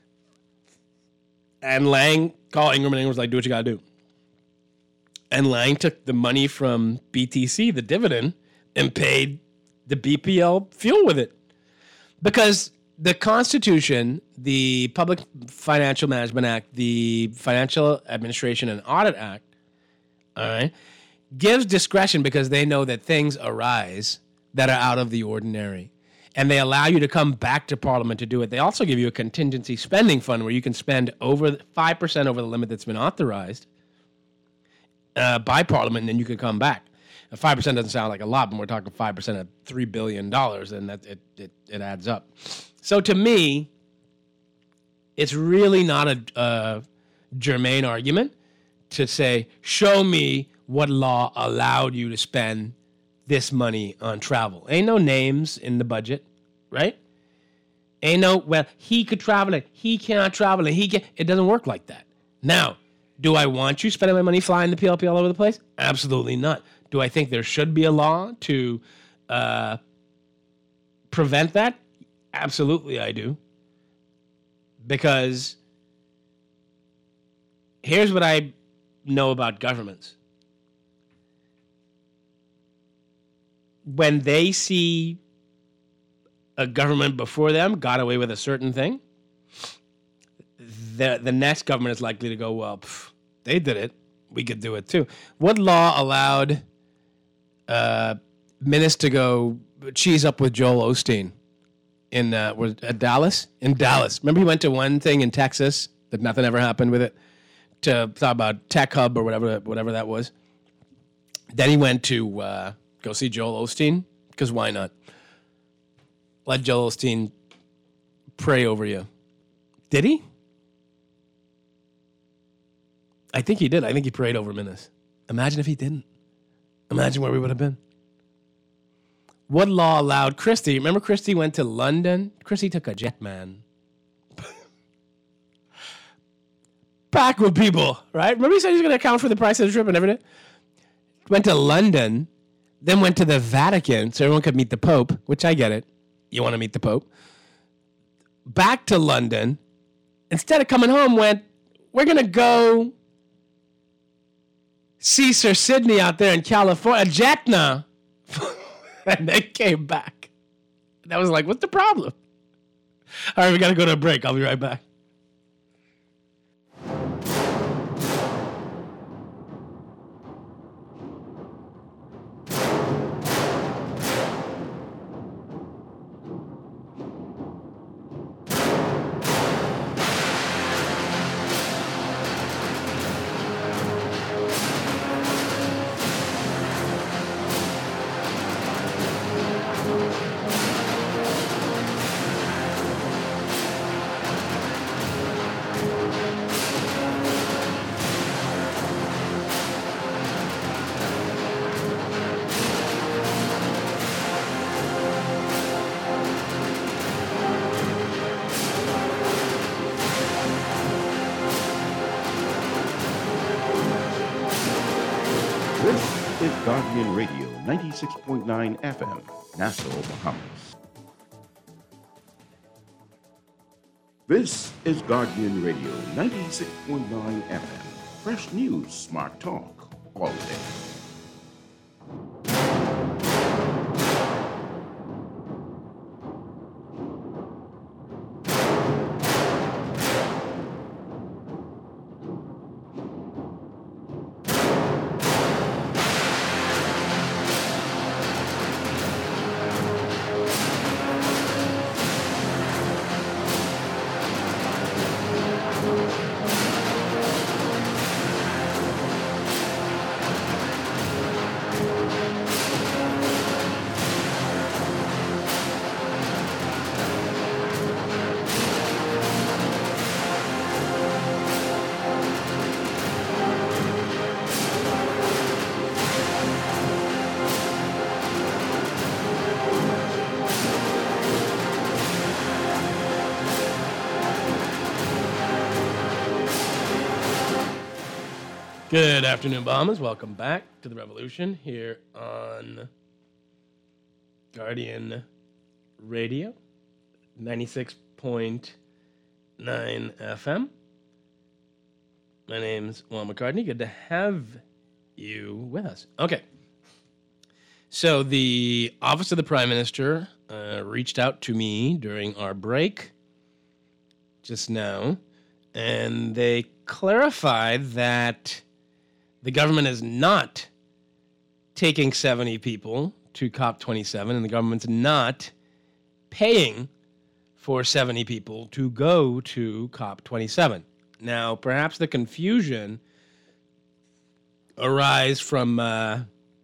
And Lang called Ingram, and Ingram was like, do what you got to do. And Lang took the money from B T C, the dividend, and paid the B P L fuel with it. Because the Constitution, the Public Financial Management Act, the Financial Administration and Audit Act, all right, gives discretion because they know that things arise that are out of the ordinary. And they allow you to come back to Parliament to do it. They also give you a contingency spending fund where you can spend over five percent over the limit that's been authorized uh, by Parliament, and then you can come back. Now, five percent doesn't sound like a lot, but when we're talking five percent of three billion dollars, then that, it, it, it adds up. So to me, it's really not a uh, germane argument to say, show me what law allowed you to spend this money on travel. Ain't no names in the budget, right? Ain't no, well, he could travel it, he cannot travel it, he can. It doesn't work like that. Now, do I want you spending my money flying the P L P all over the place? Absolutely not. Do I think there should be a law to uh, prevent that? Absolutely, I do. Because here's what I know about governments. When they see a government before them got away with a certain thing, the, the next government is likely to go, well, pff, they did it. We could do it too. What law allowed uh, Minnis to go cheese up with Joel Osteen in uh, was at Dallas? In Dallas. Remember he went to one thing in Texas that nothing ever happened with it? To talk about Tech Hub or whatever, whatever that was. Then he went to uh, go see Joel Osteen, because why not? Let Joel Osteen pray over you. Did he? I think he did. I think he prayed over Minnis. Imagine if he didn't. Imagine where we would have been. What law allowed Christie? Remember Christie went to London? Christie took a jet, man. Back with people, right? Remember he said he was going to account for the price of the trip and everything? Went to London, then went to the Vatican so everyone could meet the Pope, which I get it. You want to meet the Pope. Back to London. Instead of coming home, went, we're going to go Caesar Sydney out there in California, Jetna, and they came back. That was like, what's the problem? All right, we got to go to a break. I'll be right back. Guardian Radio, ninety-six point nine F M, Nassau, Bahamas. This is Guardian Radio, ninety-six point nine F M. Fresh news, smart talk, all day. Good afternoon, Bahamas. Welcome back to the Revolution here on Guardian Radio, ninety-six point nine F M. My name's Juan McCartney. Good to have you with us. Okay. So the Office of the Prime Minister uh, reached out to me during our break just now, and they clarified that the government is not taking seventy people to COP twenty-seven, and the government's not paying for seventy people to go to COP twenty-seven. Now, perhaps the confusion arises from uh,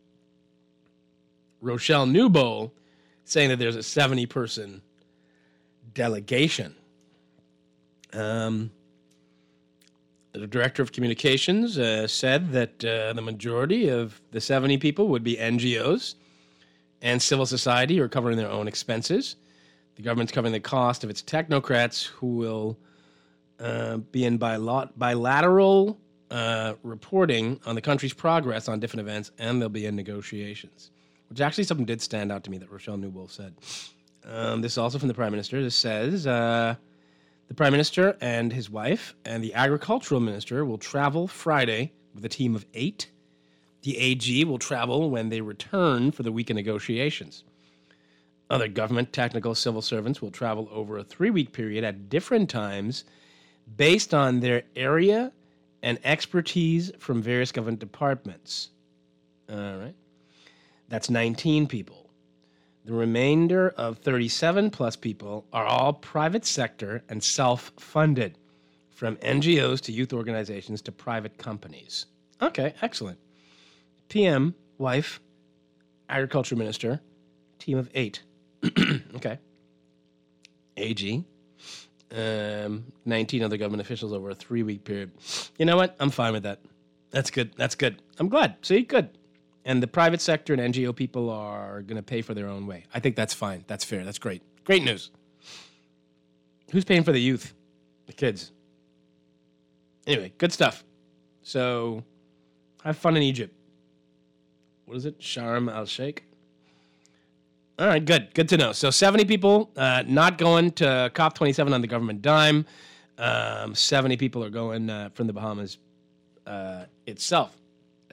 Rochelle Newbold saying that there's a seventy-person delegation. Um... The director of communications uh, said that uh, the majority of the seventy people would be N G Os and civil society who are covering their own expenses. The government's covering the cost of its technocrats who will uh, be in bilo- bilateral uh, reporting on the country's progress on different events, and they'll be in negotiations, which actually something did stand out to me that Rochelle Newbold said. Um, this is also from the Prime Minister. This says... Uh, The Prime Minister and his wife and the Agricultural Minister will travel Friday with a team of eight. The A G will travel when they return for the week of negotiations. Other government, technical, civil servants will travel over a three-week period at different times based on their area and expertise from various government departments. All right. That's nineteen people. The remainder of thirty-seven plus people are all private sector and self-funded, from N G Os to youth organizations to private companies. Okay, excellent. P M, wife, agriculture minister, team of eight. Okay. A G, um, nineteen other government officials over a three-week period. You know what? I'm fine with that. That's good. That's good. I'm glad. See, good. And the private sector and N G O people are going to pay for their own way. I think that's fine. That's fair. That's great. Great news. Who's paying for the youth? The kids. Anyway, good stuff. So, have fun in Egypt. What is it? Sharm el-Sheikh? All right, good. Good to know. So, seventy people uh, not going to COP twenty-seven on the government dime. Um, seventy people are going uh, from the Bahamas uh, itself.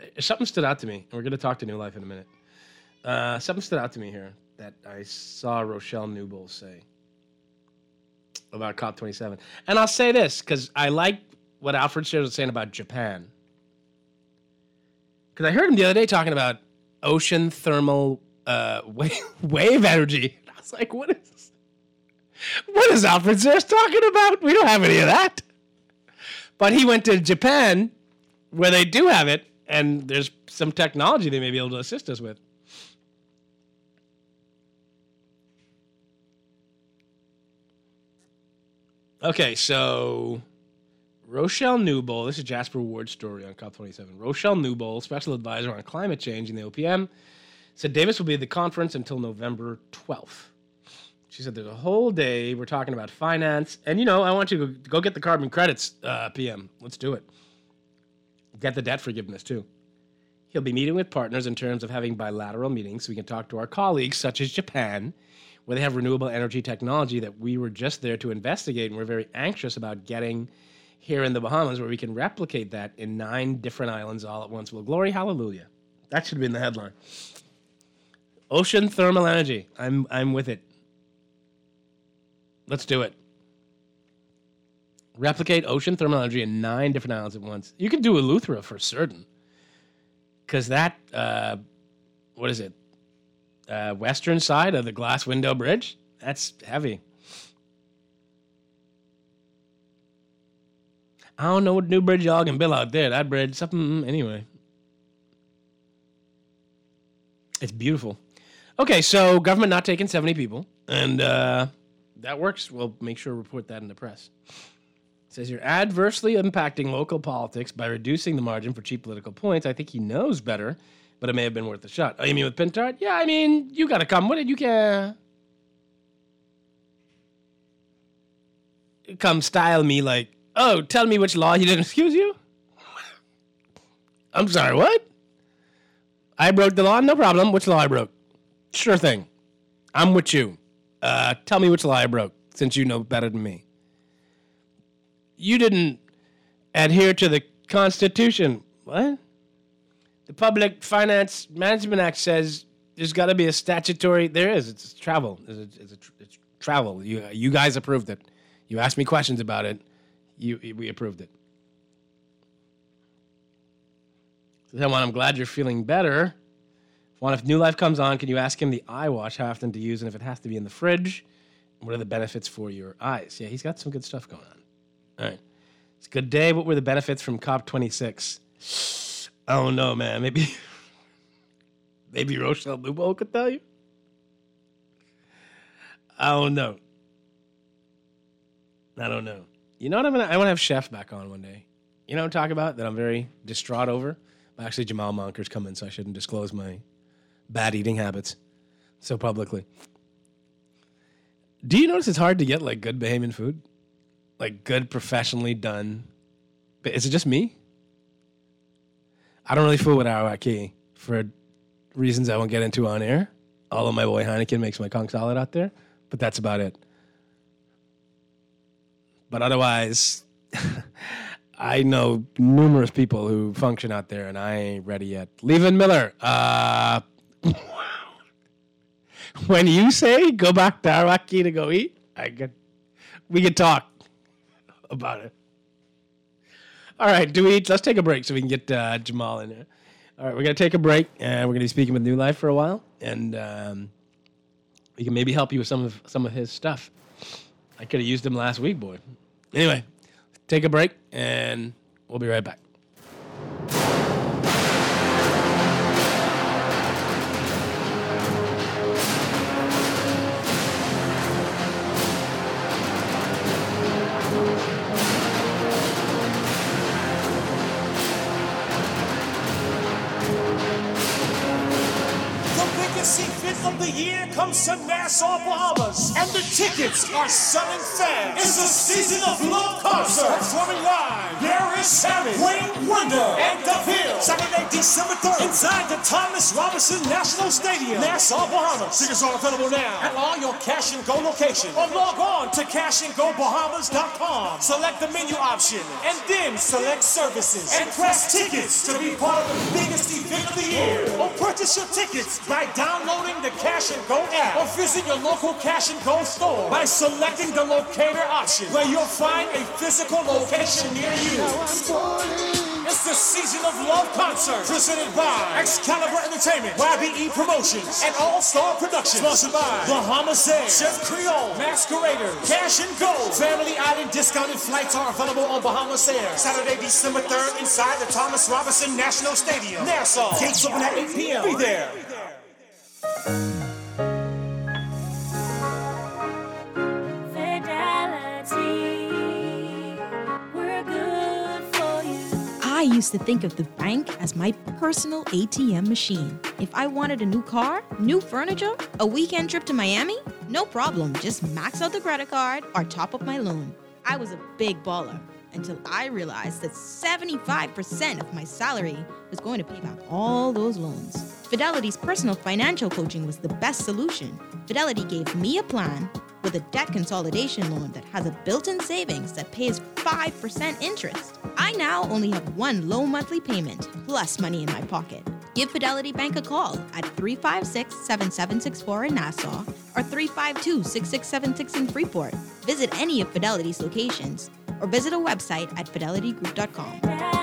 something stood out to me, and we're going to talk to New Life in a minute. Uh, something stood out to me here that I saw Rochelle Newbold say about COP twenty-seven. And I'll say this, because I like what Alfred Shears was saying about Japan. Because I heard him the other day talking about ocean thermal uh, wave, wave energy. And I was like, what is what is Alfred Shears talking about? We don't have any of that. But he went to Japan, where they do have it, and there's some technology they may be able to assist us with. Okay, so Rochelle Newbold, this is Jasper Ward's story on COP twenty-seven. Rochelle Newbold, special advisor on climate change in the O P M, said Davis will be at the conference until November twelfth. She said there's a whole day we're talking about finance. And, you know, I want you to go, go get the carbon credits, uh, P M. Let's do it. Get the debt forgiveness, too. He'll be meeting with partners in terms of having bilateral meetings so we can talk to our colleagues, such as Japan, where they have renewable energy technology that we were just there to investigate, and we're very anxious about getting here in the Bahamas, where we can replicate that in nine different islands all at once. Well, glory, hallelujah. That should be in the headline. Ocean thermal energy. I'm I'm with it. Let's do it. Replicate ocean thermal energy in nine different islands at once. You can do Eleuthera for certain. Because that, uh, what is it? Uh, western side of the glass window bridge? That's heavy. I don't know what new bridge y'all can build out there. That bridge, something, anyway. It's beautiful. Okay, so government not taking seventy people. And uh, that works. We'll make sure to report that in the press. It says you're adversely impacting local politics by reducing the margin for cheap political points. I think he knows better, but it may have been worth a shot. Oh, you mean with Pintard? Yeah, I mean, you got to come with it. You can come style me like, oh, tell me which law he didn't excuse you? I'm sorry, what? I broke the law? No problem. Which law I broke? Sure thing. I'm with you. Uh, tell me which law I broke, since you know better than me. You didn't adhere to the Constitution. What? The Public Finance Management Act says there's got to be a statutory. There is. It's travel. It's, a, it's, a, it's travel. You you guys approved it. You asked me questions about it. You we approved it. So then, I'm glad you're feeling better. Juan, if New Life comes on, can you ask him the eye wash, how often to use, and if it has to be in the fridge? What are the benefits for your eyes? Yeah, he's got some good stuff going on. All right. It's a good day. What were the benefits from COP twenty-six? I don't know, man. Maybe maybe Rochelle Newbold could tell you. I don't know. I don't know. You know what I'm gonna I wanna have Chef back on one day. You know what I'm talking about? That I'm very distraught over? Actually, Jamal Monker's coming, so I shouldn't disclose my bad eating habits so publicly. Do you notice it's hard to get like good Bahamian food? Like good, professionally done. But is it just me? I don't really fool with Arawaki for reasons I won't get into on air. Although my boy Heineken makes my conch salad out there. But that's about it. But otherwise, I know numerous people who function out there, and I ain't ready yet. Leavin Miller. Uh, when you say go back to Arawaki to go eat, I get, we can talk about it. All right, do we? Let's take a break so we can get uh, Jamal in there. All right, we're going to take a break, and we're going to be speaking with New Life for a while, and um, we can maybe help you with some of some of his stuff. I could have used him last week, boy. Anyway, take a break, and we'll be right back. Of the year comes to Nassau, Bahamas, and the tickets are selling fast. It's a season of love concert. Performing live, there Garris Hammond, Wayne Wonder, and The Hill. Saturday, December third, inside the Thomas Robinson National Stadium, Nassau, Bahamas. Tickets are available now at all your Cash and Go locations. Or log on to cash and go bahamas dot com. Select the menu option and then select services and press tickets to be part of the biggest event of the year. Or purchase your tickets by downloading the Cash and Go app or visit your local Cash and Go store by selecting the locator option, where you'll find a physical location near you. It's the Season of Love concert presented by Excalibur Entertainment, Y B E Promotions, and All Star Productions. Sponsored by Bahamas Air, Chef Creole, Masqueraders, Cash and Go. Family Island discounted flights are available on Bahamas Air. Saturday, December third, inside the Thomas Robinson National Stadium, Nassau. Gates open at eight p.m. Be there. I used to think of the bank as my personal A T M machine. If I wanted a new car, new furniture, a weekend trip to Miami, no problem, just max out the credit card or top up my loan. I was a big baller until I realized that seventy-five percent of my salary was going to pay back all those loans. Fidelity's personal financial coaching was the best solution. Fidelity gave me a plan with a debt consolidation loan that has a built-in savings that pays five percent interest. I now only have one low monthly payment, plus money in my pocket. Give Fidelity Bank a call at three five six, seven seven six four in Nassau or three five two, six six seven six in Freeport. Visit any of Fidelity's locations or visit a website at fidelity group dot com.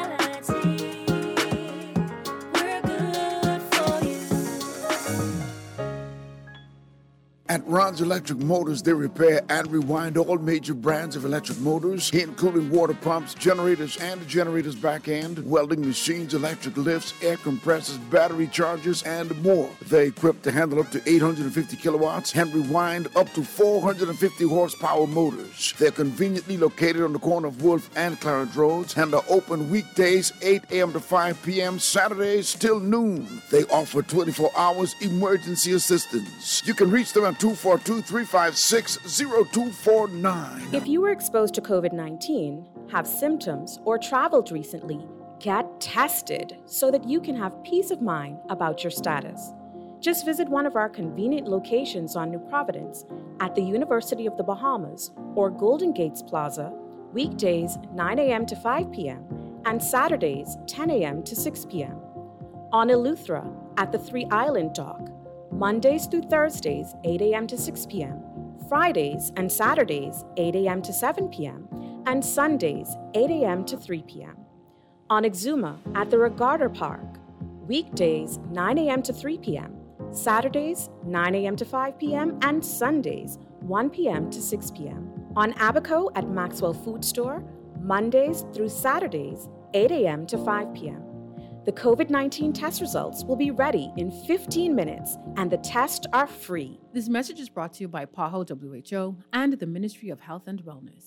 At Ron's Electric Motors, they repair and rewind all major brands of electric motors, including water pumps, generators and the generator's back end, welding machines, electric lifts, air compressors, battery chargers, and more. They're equipped to handle up to eight hundred fifty kilowatts and rewind up to four hundred fifty horsepower motors. They're conveniently located on the corner of Wolf and Clarence Roads and are open weekdays eight a.m. to five p.m., Saturdays till noon. They offer twenty-four hours emergency assistance. You can reach them at two four two, three five six, zero two four nine. If you were exposed to covid nineteen, have symptoms, or traveled recently, get tested so that you can have peace of mind about your status. Just visit one of our convenient locations on New Providence at the University of the Bahamas or Golden Gates Plaza, weekdays nine a.m. to five p.m. and Saturdays ten a.m. to six p.m. On Eleuthera at the Three Island Dock, Mondays through Thursdays, eight a.m. to six p.m., Fridays and Saturdays, eight a.m. to seven p.m., and Sundays, eight a.m. to three p.m. On Exuma at the Regatta Park, weekdays, nine a.m. to three p.m., Saturdays, nine a.m. to five p.m., and Sundays, one p.m. to six p.m. On Abaco at Maxwell Food Store, Mondays through Saturdays, eight a.m. to five p.m. The covid nineteen test results will be ready in fifteen minutes, and the tests are free. This message is brought to you by PAHO W H O and the Ministry of Health and Wellness.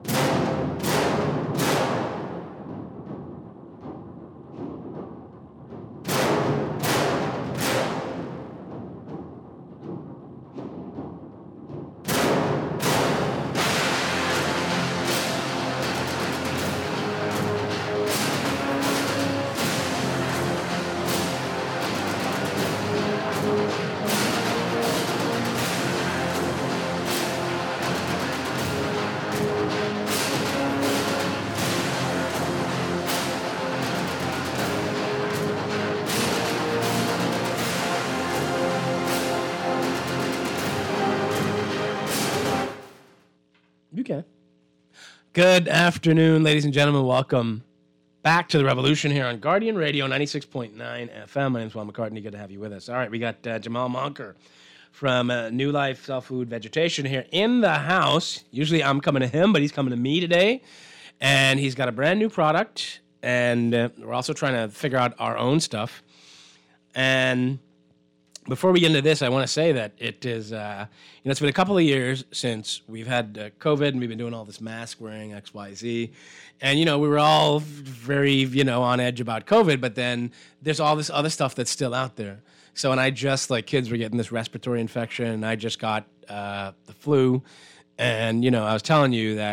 You can. Good afternoon, ladies and gentlemen. Welcome back to the Revolution here on Guardian Radio, ninety-six point nine F M. My name's Juan McCartney. Good to have you with us. All right, we got uh, Jamal Monker from uh, New Life Self Food Vegetation here in the house. Usually I'm coming to him, but he's coming to me today. And he's got a brand new product. And uh, we're also trying to figure out our own stuff. And before we get into this, I want to say that it is, uh, you know, it's been a couple of years since we've had uh, COVID and we've been doing all this mask wearing, X, Y, Z. And, you know, we were all very, you know, on edge about COVID, but then there's all this other stuff that's still out there. So, and I just, like, kids were getting this respiratory infection, and I just got uh, the flu. And, you know, I was telling you that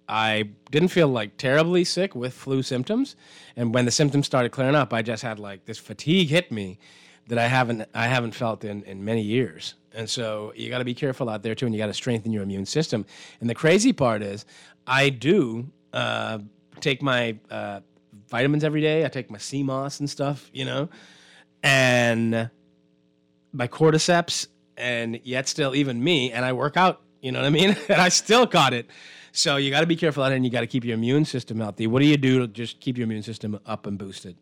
I didn't feel like terribly sick with flu symptoms. And when the symptoms started clearing up, I just had like this fatigue hit me that I haven't I haven't felt in, in many years. And so you got to be careful out there too, and you got to strengthen your immune system. And the crazy part is, I do uh, take my uh, vitamins every day. I take my C M O S and stuff, you know, and my cordyceps, and yet still even me, and I work out, you know what I mean? And I still caught it. So you got to be careful out there, and you got to keep your immune system healthy. What do you do to just keep your immune system up and boosted?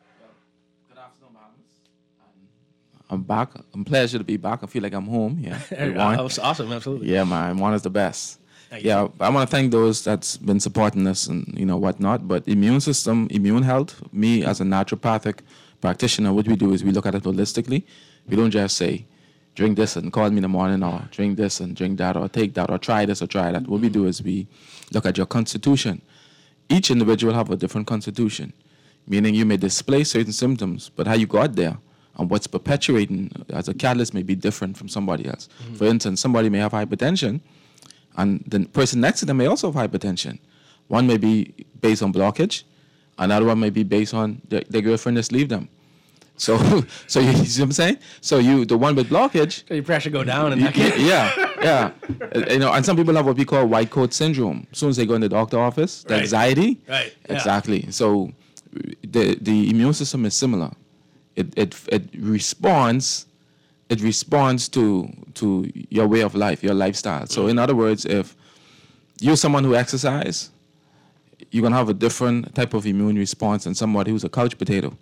I'm back. I'm pleasure to be back. I feel like I'm home. Yeah, that was awesome. Absolutely. Yeah, man. One is the best. Thank yeah, you. I want to thank those that's been supporting us and you know whatnot. But immune system, immune health. Me as a naturopathic practitioner, what we do is we look at it holistically. We don't just say, drink this and call me in the morning, or drink this and drink that, or take that, or try this or try that. What we do is we look at your constitution. Each individual have a different constitution, meaning you may display certain symptoms, but how you got there and what's perpetuating as a catalyst may be different from somebody else. Mm-hmm. For instance, somebody may have hypertension, and the person next to them may also have hypertension. One may be based on blockage, another one may be based on their, their girlfriend just leave them. So, so you see what I'm saying? So you, the one with blockage, your pressure go down, and you, that can- yeah, yeah, uh, you know. And some people have what we call white coat syndrome. As soon as they go in the doctor office, the Right. anxiety, Right, yeah. exactly. So, the the immune system is similar. It it it responds, it responds to to your way of life, your lifestyle. So, in other words, if you're someone who exercise, you're gonna have a different type of immune response than somebody who's a couch potato.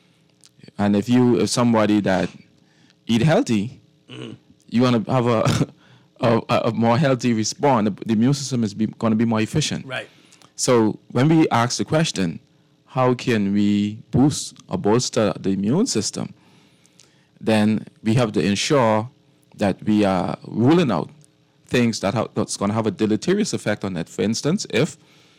And if you are somebody that eat healthy, mm-hmm. you're going to have a, a, a more healthy response. The, the immune system is going to be more efficient. Right. So when we ask the question, how can we boost or bolster the immune system, then we have to ensure that we are ruling out things that have, that's going to have a deleterious effect on that. For instance, if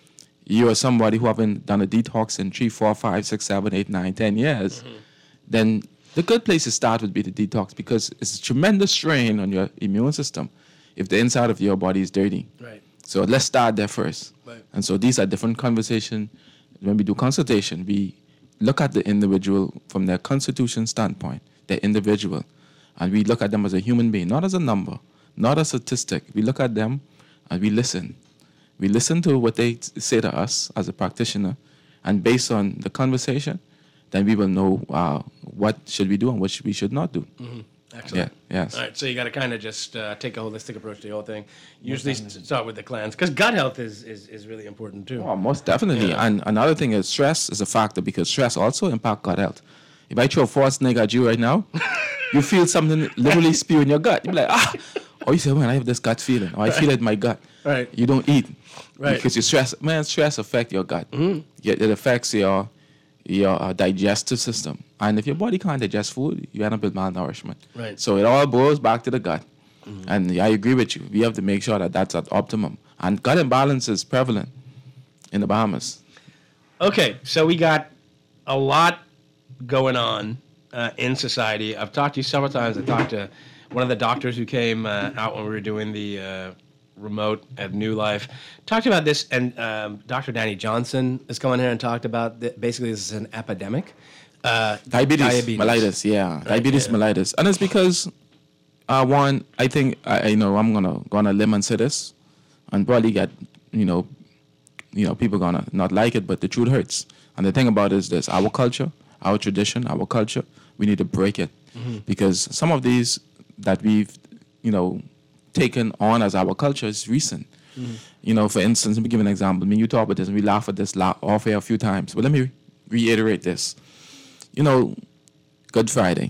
you are somebody who haven't done a detox in three, four, five, six, seven, eight, nine, ten years, mm-hmm. then the good place to start would be the detox, because it's a tremendous strain on your immune system if the inside of your body is dirty. Right. So let's start there first. Right. And so these are different conversations. When we do consultation, we look at the individual from their constitution standpoint, their individual, and we look at them as a human being, not as a number, not a statistic. We look at them and we listen. We listen to what they t- say to us as a practitioner, and based on the conversation, then we will know uh, what should we do and what should we should not do. Mm-hmm. Excellent. Yeah, yes. All right, so you got to kind of just uh, take a holistic approach to the whole thing. Usually s- start with the clans, because gut health is, is, is really important too. Oh, most definitely. Yeah. And another thing is stress is a factor, because stress also impacts gut health. If I throw a force snake at you right now, you feel something literally spew in your gut. You're like, ah. Or you say, man, I have this gut feeling. Or I feel it in my gut. Right. You don't eat. Right. Because you stress. Man, stress affects your gut. Mm-hmm. Yeah, it affects your your uh, digestive system. And if your body can't digest food, you end up with malnourishment. Right. So it all boils back to the gut. Mm-hmm. And I agree with you. We have to make sure that that's at optimum. And gut imbalance is prevalent in the Bahamas. Okay, so we got a lot going on uh, in society. I've talked to you several times. I talked to one of the doctors who came uh, out when we were doing the uh, remote at New Life. Talked about this, and um, Doctor Danny Johnson has come in here and talked about that. Basically, this is an epidemic. Uh, Diabetes, diabetes. mellitus, yeah. Right, Diabetes, yeah. mellitus. And it's because, uh, one, I think, I, you know, I'm going to go on a limb and say this, and probably get, you know, you know, people going to not like it, but the truth hurts. And the thing about it is this, our culture, our tradition, our culture, we need to break it. Mm-hmm. Because some of these that we've, you know, taken on as our culture is recent. Mm-hmm. You know, for instance, let me give an example. I mean, you talk about this, and we laugh at this la- off air a few times, but let me reiterate this. You know, Good Friday,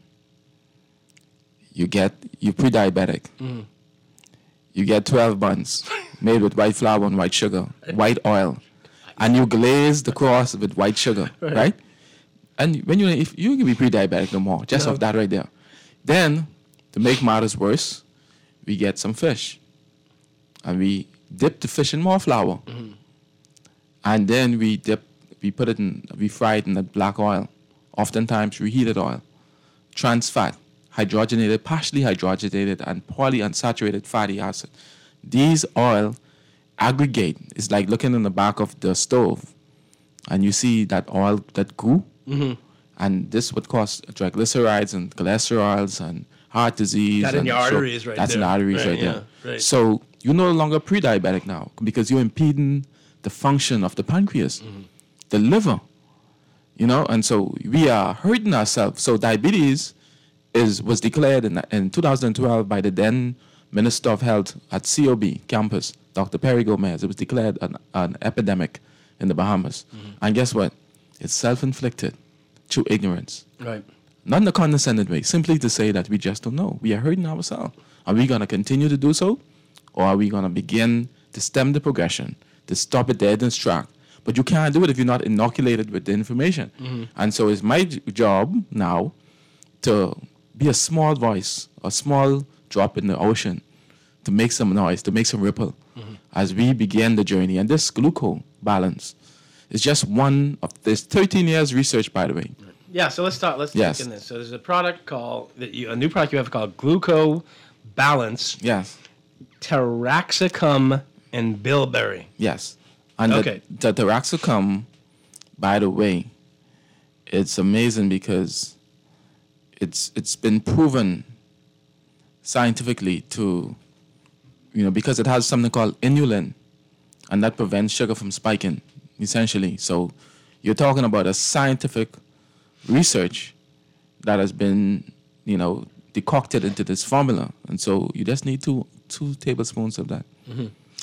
you get, you're pre-diabetic. Mm-hmm. You get twelve buns made with white flour and white sugar, white oil, and you glaze the cross with white sugar, Right. right? And when you, if you can be pre-diabetic no more, just No. off that right there. Then, to make matters worse, we get some fish, and we dip the fish in more flour, Mm-hmm. and then we dip, we put it in, we fry it in that black oil, oftentimes reheated oil, trans fat, hydrogenated, partially hydrogenated, and polyunsaturated fatty acid. These oil aggregate. It's like looking in the back of the stove, and you see that oil, that goo, Mm-hmm. and this would cause triglycerides and cholesterols and heart disease. That in and your so- arteries right That's there. in the arteries Right, right, yeah, there. right. So you're no longer pre-diabetic now because you're impeding the function of the pancreas, Mm-hmm. the liver, you know, and so we are hurting ourselves. So diabetes is was declared in, in two thousand twelve by the then Minister of Health at C O B campus, Doctor Perry Gomez. It was declared an, an epidemic in the Bahamas. Mm-hmm. And guess what? It's self-inflicted through ignorance. Right. Not in a condescending way, simply to say that we just don't know. We are hurting ourselves. Are we going to continue to do so? Or are we going to begin to stem the progression, to stop it dead in its track? But you can't do it if you're not inoculated with the information. Mm-hmm. And so it's my j- job now to be a small voice, a small drop in the ocean, to make some noise, to make some ripple Mm-hmm. as we begin the journey. And this glucose balance is just one of this thirteen years research, by the way. Yeah, so let's start. Let's Yes. take in this. So there's a product called that you, a new product you have called Gluco Balance. Yes. Taraxacum and bilberry. Yes. And Okay. the, the Taraxacum, by the way, it's amazing because it's it's been proven scientifically to, you know, because it has something called inulin, and that prevents sugar from spiking, essentially. So you're talking about a scientific research that has been, you know, decocted into this formula. And so you just need two two tablespoons of that. Mm-hmm.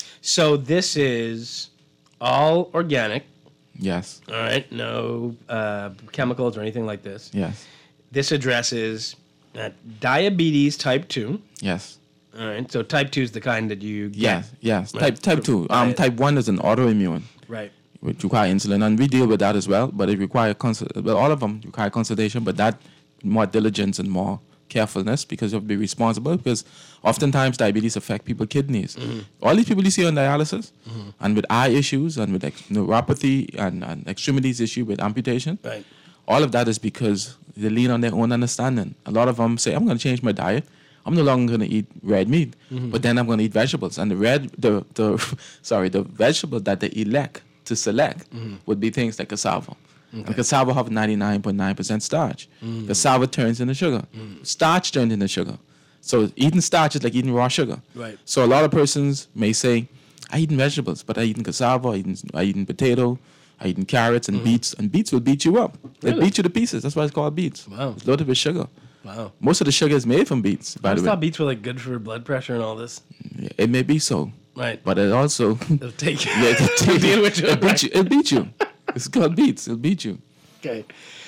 So this is all organic. Yes. All right, no uh, chemicals or anything like this. Yes. This addresses uh, diabetes type two. Yes. All right, so type two is the kind that you get. Yes, yes. Right. Type type two. Um, Right. type one is an autoimmune, Right. which require insulin, and we deal with that as well. But it require consul- well, all of them require consultation, but that more diligence and more carefulness because you have to be responsible. Because oftentimes diabetes affect people's kidneys. Mhm. All these people you see on dialysis, Mhm. and with eye issues, and with ex- neuropathy, and, and extremities issue with amputation. Right. All of that is because they lean on their own understanding. A lot of them say, "I'm going to change my diet. I'm no longer going to eat red meat, Mhm. but then I'm going to eat vegetables." And the red, the the sorry, the vegetable that they elect to select Mhm. would be things like cassava. Okay. And cassava have ninety-nine point nine percent starch. Mm. Cassava turns into sugar. Mm. Starch turns into sugar. So eating starch is like eating raw sugar. Right. So a lot of persons may say, "I eating vegetables, but I eating cassava, I eating, I eating potato, I eating carrots and beets, and beets will beat you up. They Really? beat you to pieces. That's why it's called beets. Wow. It's loaded with sugar. Wow. Most of the sugar is made from beets, by I the just way. thought beets were like good for blood pressure and all this. Yeah, it may be so. Right. But it also It'll take you. yeah, it'll take Deal you. with you, It'll beat right. you. It'll beat you. It's called beets. It'll beat you. Okay.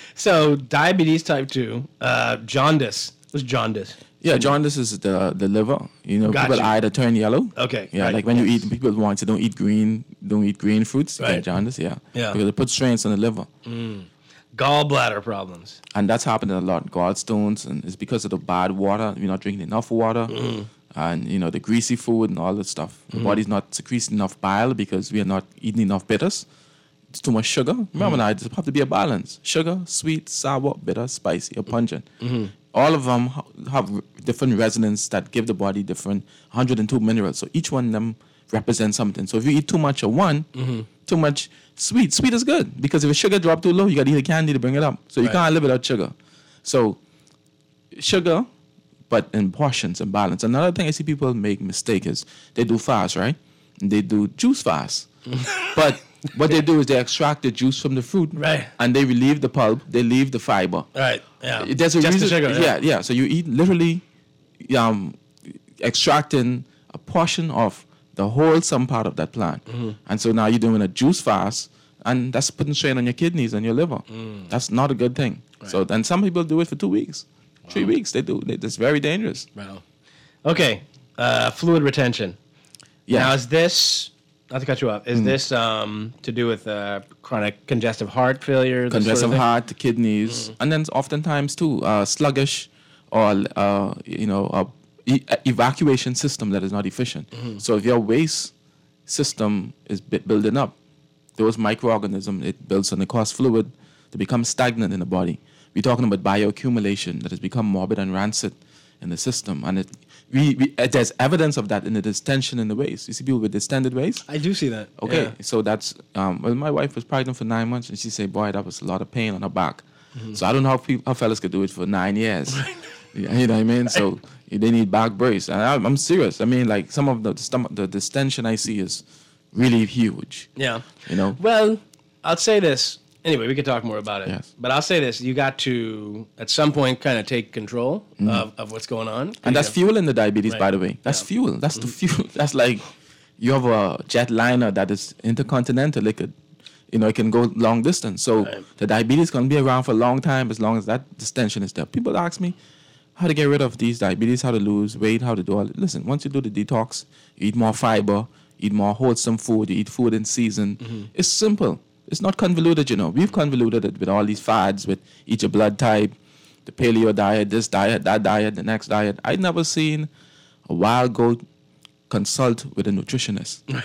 So diabetes type two, uh, jaundice. What's jaundice? Yeah, jaundice is the the liver. You know, Got people you. eye that turn yellow. Okay, Yeah, right, like when you yes. eat, people want to don't eat green, don't eat green fruits. You Right. get jaundice. Yeah. Yeah. Because it puts strains on the liver. Mm. Gallbladder problems. And that's happening a lot. Gallstones, and it's because of the bad water. You're not drinking enough water, Mm. and you know the greasy food and all that stuff. The Mhm. body's not secreting enough bile because we are not eating enough bitters. It's too much sugar. Remember, Mhm. now it have to be a balance: sugar, sweet, sour, bitter, spicy, or pungent. Mhm. All of them ha- have r- different resonance that give the body different one hundred two minerals. So each one of them represents something. So if you eat too much of one, Mhm. too much sweet, sweet is good because if the sugar drop too low, you got to eat a candy to bring it up. So you Right. can't live without sugar. So sugar, but in portions and balance. Another thing I see people make mistake is they do fast, right? And they do juice fast. But what they do is they extract the juice from the fruit, Right. and they relieve the pulp, they leave the fiber. Right. Yeah. There's a Just the reason. sugar. yeah, yeah. So you eat literally um, extracting a portion of the wholesome part of that plant, Mhm. and so now you're doing a juice fast, and that's putting strain on your kidneys and your liver. Mm. That's not a good thing. So then some people do it for two weeks, three weeks. They do. They, that's very dangerous. Wow. Okay. Uh, fluid retention. Yeah. Now, is this, not to cut you off, is Mm. this um, to do with uh, chronic congestive heart failure? this sort of Congestive thing? heart, kidneys, and then oftentimes too uh, sluggish, or uh, you know, a e- evacuation system that is not efficient. Mhm. So if your waste system is bi- building up, those microorganisms it builds and it causes fluid to become stagnant in the body. We're talking about bioaccumulation that has become morbid and rancid in the system, and it we, we uh, there's evidence of that in the distension in the waist. You see people with distended waist? I do see that. Okay, yeah. so that's um. Well, my wife was pregnant for nine months, and she said, "Boy, that was a lot of pain on her back." Mm-hmm. So I don't know how people, how fellas could do it for nine years. You know what I mean? So they need back brace, and I, I'm serious. I mean, like some of the stomach, the distension I see is really huge. Yeah. You know. Well, I'll say this. Anyway, we could talk more about it. Yes. But I'll say this. You got to, at some point, kind of take control Mhm. of, of what's going on. And that's have, fuel in the diabetes, Right. by the way. That's Yeah. fuel. That's the fuel. That's like you have a jetliner that is intercontinental. It could, you know, it can go long distance. So Right. the diabetes can be around for a long time as long as that distension is there. People ask me how to get rid of these diabetes, how to lose weight, how to do all it. Listen, once you do the detox, you eat more fiber, eat more wholesome food, you eat food in season. Mm-hmm. It's simple. It's not convoluted, you know. We've convoluted it with all these fads, with eat your blood type, the paleo diet, this diet, that diet, the next diet. I'd never seen a wild goat consult with a nutritionist. Right.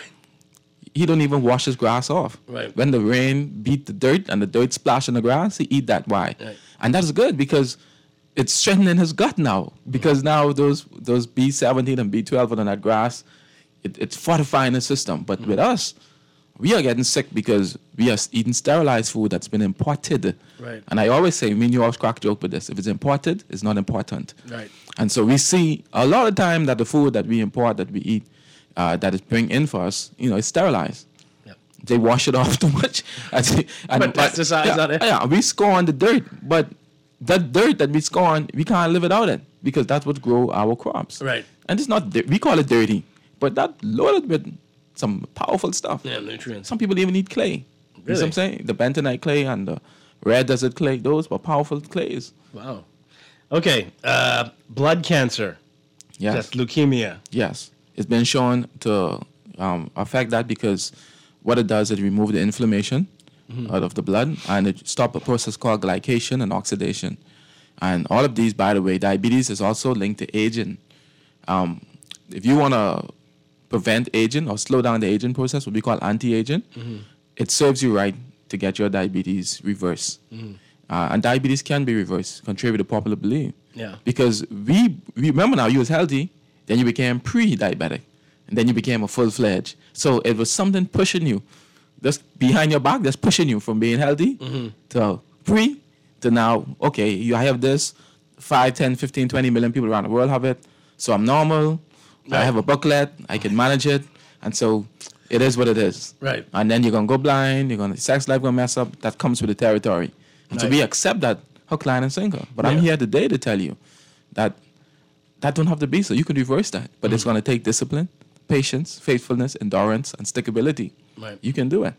He don't even wash his grass off. Right. When the rain beat the dirt and the dirt splash on the grass, he eat that. Why? Right. And that's good because it's strengthening his gut now. Because now those those B seventeen and B twelve on that grass, it, it's fortifying the system. But with us, we are getting sick because we are eating sterilized food that's been imported. Right. And I always say, me and you always crack joke with this. If it's imported, it's not important. Right. And so we see a lot of time that the food that we import, that we eat, uh, that is bring in for us, you know, it's sterilized. Yep. They wash it off too much. and, and, Put pesticides yeah, on it. Yeah, we scorn the dirt, but that dirt that we scorn, we can't live without it because that's what grow our crops. Right. And it's not, di- we call it dirty, but that loaded with some powerful stuff. Yeah, nutrients. Some people even eat clay. You know what Really? I'm saying? The bentonite clay and the red desert clay, those were powerful clays. Wow. Okay. Uh, blood cancer. Yes. That's leukemia. Yes. It's been shown to um, affect that because what it does is remove the inflammation Mhm. out of the blood and it stops a process called glycation and oxidation. And all of these, by the way, diabetes is also linked to aging. Um, if you want to prevent aging or slow down the aging process, what we call anti-aging, Mhm. it serves you right to get your diabetes reversed. Mhm. Uh, and diabetes can be reversed, contrary to popular belief. Yeah. Because we, we remember now, you was healthy, then you became pre-diabetic, and then you became a full-fledged. So it was something pushing you, just behind your back, that's pushing you from being healthy Mhm. to pre to now, okay, you have this, five, ten, fifteen, twenty million people around the world have it, so I'm normal, I Right. have a booklet, I can manage it, and so it is what it is. Right. And then you're gonna go blind, you're gonna sex life gonna mess up. That comes with the territory. And so Right. we accept that hook, line, and sinker. But I'm Yeah. here today to tell you that that don't have to be so. You can reverse that, but it's gonna take discipline, patience, faithfulness, endurance, and stickability. Right. You can do it.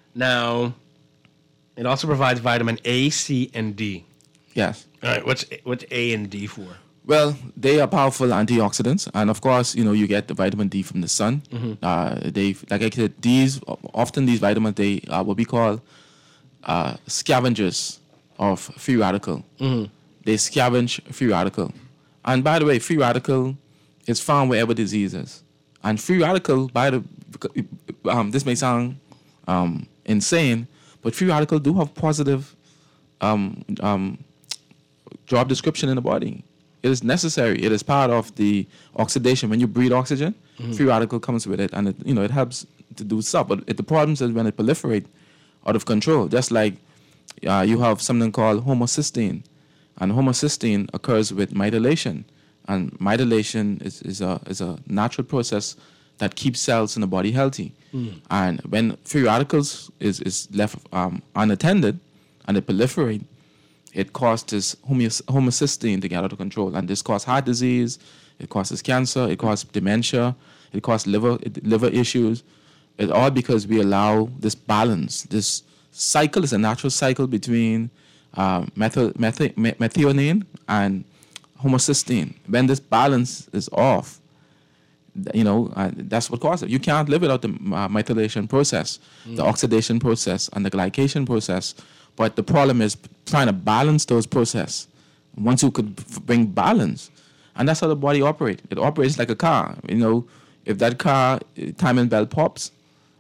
Now, it also provides vitamin A, C, and D. Yes. All right. What's what's A and D for? Well, they are powerful antioxidants, and of course, you know, you get the vitamin D from the sun. Mhm. Uh, they, like I said, these often these vitamins they are what we call uh, scavengers of free radical. Mhm. They scavenge free radical, and by the way, free radical is found wherever disease is. And free radical, by the um, this may sound um, insane, but free radical do have positive um, um, job description in the body. It is necessary. It is part of the oxidation. When you breathe oxygen, Mhm. free radical comes with it, and it, you know it helps to do stuff. But it, the problem is when it proliferate out of control. Just like uh, you have something called homocysteine, and homocysteine occurs with methylation, and methylation is, is a is a natural process that keeps cells in the body healthy. Mm. And when free radicals is is left um, unattended, and they proliferate, it causes homo- homocysteine to get out of control, and this causes heart disease, it causes cancer, it causes dementia, it causes liver liver issues. It's all because we allow this balance. This cycle is a natural cycle between um, methyl, methyl, me- methionine and homocysteine. When this balance is off, th- you know, uh, that's what causes it. You can't live without the uh, methylation process, the Mm. oxidation process, and the glycation process. But the problem is trying to balance those processes. Once you could f- bring balance, and that's how the body operates. It operates like a car. You know, if that car uh, timing belt pops,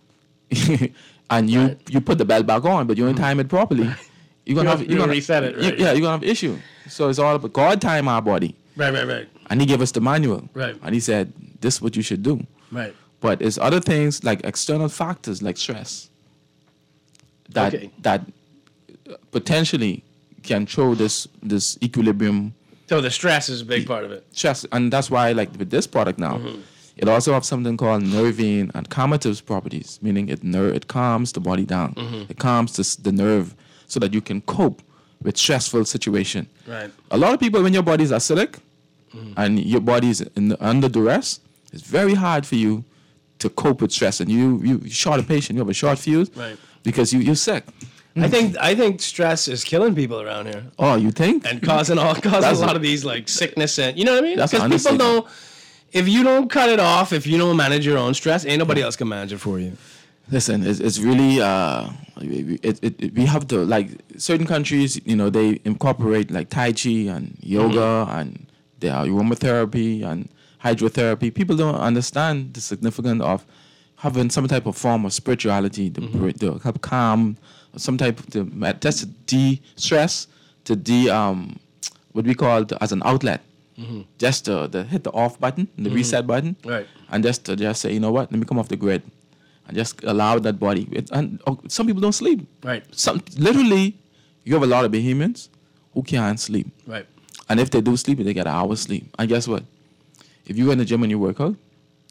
and you Right. you put the belt back on, but you don't time it properly, you're gonna You have have- you're you gonna reset it, you- right. Yeah, you're gonna have issue. So it's all about God time our body. Right, right, right. And he gave us the manual. Right. And he said, this is what you should do. Right. But it's other things like external factors like stress that Okay. that potentially can throw this this equilibrium. So the stress is a big part of it. Stress, and that's why like with this product now, Mhm. it also has something called nervine and calmative properties, meaning it ner- it calms the body down. Mhm. It calms the, s- the nerve so that you can cope with stressful situation. Right. A lot of people, when your body is acidic and your body is in, under duress, it's very hard for you to cope with stress. And you you you're short of patience, you have a short fuse Right. because you you're sick. I think I think stress is killing people around here. Oh, you think? And causing all causing That's a lot a- of these like sickness and you know what I mean? That's Because people honestly- don't. If you don't cut it off, if you don't manage your own stress, ain't nobody else can manage it for you. Listen, it's, it's really uh, it, it, it, we have to like certain countries, you know, they incorporate like Tai Chi and yoga and there are aromatherapy and hydrotherapy. People don't understand the significance of having some type of form of spirituality to, br- to help calm, some type of to, just to de-stress, to de um, what we call the, as an outlet. Mhm. Just to, to hit the off button, the Mhm. reset button, Right. and just to just say, you know what, let me come off the grid, and just allow that body. It, and oh, some people don't sleep. Right. Some literally, you have a lot of Bahamians who can't sleep, Right. and if they do sleep, they get an hour's sleep. And guess what? If you go in the gym and you work out,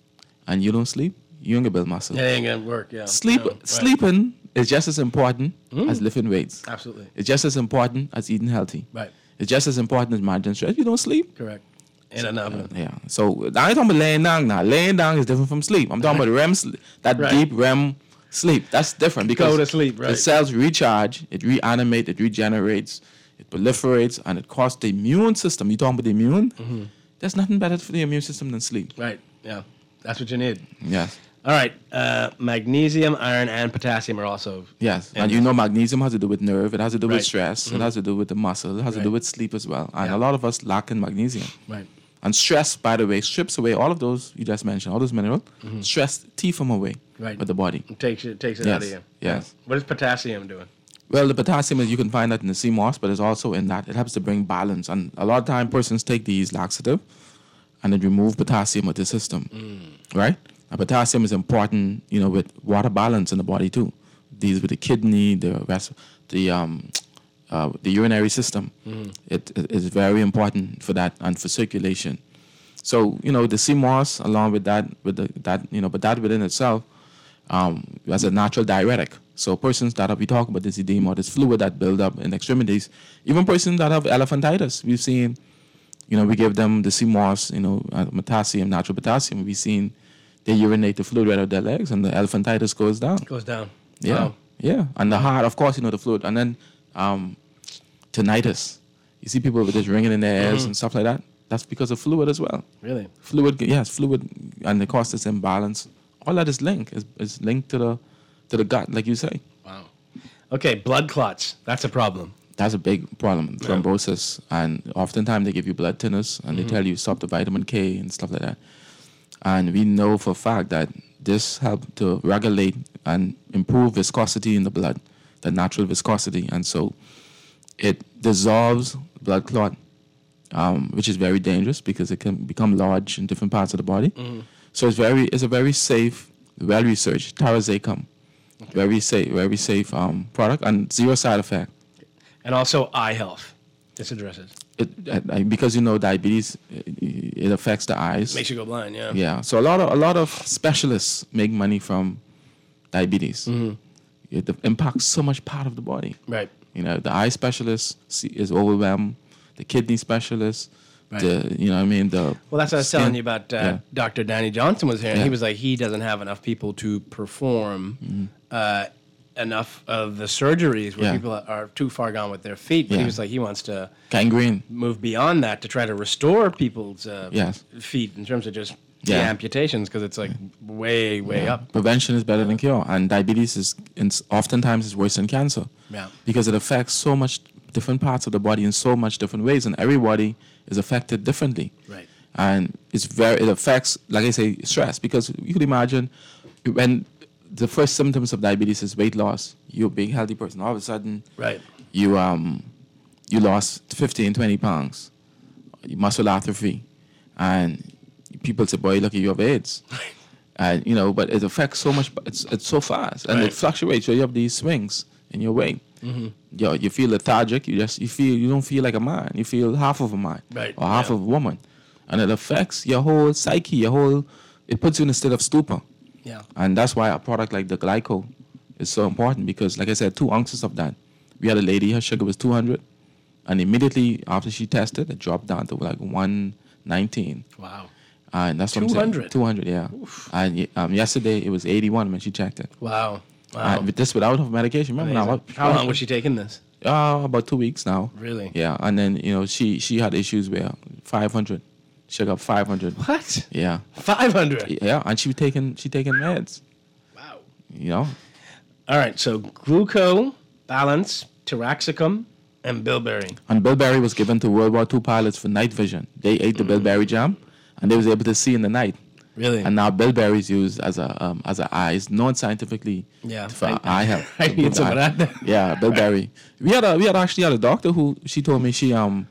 and you don't sleep, you ain't gonna build muscle. It ain't gonna work. Yeah. Sleep, No, right. sleeping is just as important Mm. as lifting weights. Absolutely. It's just as important as eating healthy. Right. It's just as important as managing stress. You don't sleep. Correct. Ain't enough. of it. Yeah. So I ain't talking about laying down now. Laying down is different from sleep. I'm talking about R E M sleep, that Right. deep R E M sleep. That's different because Go to sleep, the right. cells recharge, it reanimates, it regenerates, it proliferates, and it causes the immune system. You talking about the immune? Mhm. There's nothing better for the immune system than sleep. Right. Yeah. That's what you need. Yes. All right. Uh, magnesium, iron, and potassium are also. Yes, in and this. you know magnesium has to do with nerve, it has to do Right. with stress, Mhm. it has to do with the muscle, it has to do Right. with sleep as well. And Yeah. a lot of us lack in magnesium. Right. And stress, by the way, strips away all of those you just mentioned, all those minerals. Mhm. Stress teeth them away Right. with the body. It takes it takes it Yes, out of you. yes. What is potassium doing? Well, the potassium is you can find that in the sea moss, but it's also in that it helps to bring balance. And a lot of time persons take these laxative and then remove potassium with the system, right? And potassium is important, you know, with water balance in the body too. These with the kidney, the rest, the um, uh, the urinary system. Mhm. It, it is very important for that and for circulation. So you know the sea moss, along with that, with the, that you know, but that within itself, um, as a natural diuretic. So persons that have, we talk about this edema or this fluid that build up in extremities, even persons that have elephantitis, we've seen, you know, we give them the sea moss, you know, uh, potassium, natural potassium. We've seen they urinate the fluid out of their legs and the elephantitis goes down. Goes down. Yeah, Wow. yeah. And the heart, of course, you know, the fluid. And then um, tinnitus. You see people with this ringing in their ears Mhm. and stuff like that. That's because of fluid as well. Really? Fluid, yes, fluid, and the cause this imbalance. All that is linked. Is, is linked to the to the gut, like you say. Wow. Okay, blood clots. That's a problem. That's a big problem, thrombosis, and oftentimes they give you blood thinners and Mhm. they tell you stop the vitamin K and stuff like that. And we know for a fact that this helps to regulate and improve viscosity in the blood, the natural viscosity, and so it dissolves blood clot, um, which is very dangerous because it can become large in different parts of the body. Mhm. So it's very, it's a very safe, well researched Tarazacum, very safe, very safe um, product and zero side effect. And also eye health. This addresses. It, uh, because you know diabetes, it, it affects the eyes. Makes you go blind. Yeah. Yeah. So a lot of a lot of specialists make money from diabetes. Mhm. It impacts so much part of the body. Right. You know, the eye specialist see, is overwhelmed. The kidney specialist. Right. The you know what I mean the. Well, that's what I was skin- telling you about. Uh, yeah. Doctor Danny Johnson was here, and Yeah. he was like, he doesn't have enough people to perform Mm-hmm. uh, enough of the surgeries where Yeah. people are too far gone with their feet. But he Yeah. was like, he wants to Gangrene. move beyond that to try to restore people's uh, Yes. feet in terms of just Yeah. the amputations because it's like way, way Yeah. up. Prevention is better than cure, and diabetes is it's oftentimes is worse than cancer. Yeah. Because it affects so much different parts of the body in so much different ways, and everybody is affected differently. Right. And it's very it affects, like I say, stress. Because you could imagine when the first symptoms of diabetes is weight loss. You're a big healthy person. All of a sudden, Right. you um you lost fifteen, twenty pounds, muscle atrophy. and people say, "Boy, look, you have AIDS." And you know, but it affects so much. It's it's so fast, and Right. it fluctuates. So you have these swings in your weight. Mm-hmm. You know, you feel lethargic. You just you feel you don't feel like a man. You feel half of a man, Right, or half yeah. of a woman, and it affects your whole psyche. Your whole it puts you in a state of stupor. Yeah. And that's why a product like the Glyco is so important because, like I said, two ounces of that. We had a lady, her sugar was two hundred, and immediately after she tested, it dropped down to like one nineteen. Wow. And that's what two I'm saying. hundred? two hundred, yeah. And um, yesterday it was eighty-one when she checked it. Wow. Wow. Uh, with this without her medication. Remember now? Amazing. How long was she taking this? Uh, about two weeks now. Really? Yeah. And then, you know, she she had issues where five hundred. Sugar up five hundred. What? Yeah. five hundred? Yeah. And she was taking, she taking meds. Wow. You know? All right. So Gluco, Balance, Tiraxicum, and Bilberry. And Bilberry was given to World War Two pilots for night vision. They ate the Bilberry jam, and they was able to see in the night. Really? And now Bilberry is used as a um, as a eye. It's known scientifically Yeah, for I- eye health. I to need improve some the of eye. that. Yeah, Bilberry. We had a we had actually had a doctor who she told me she um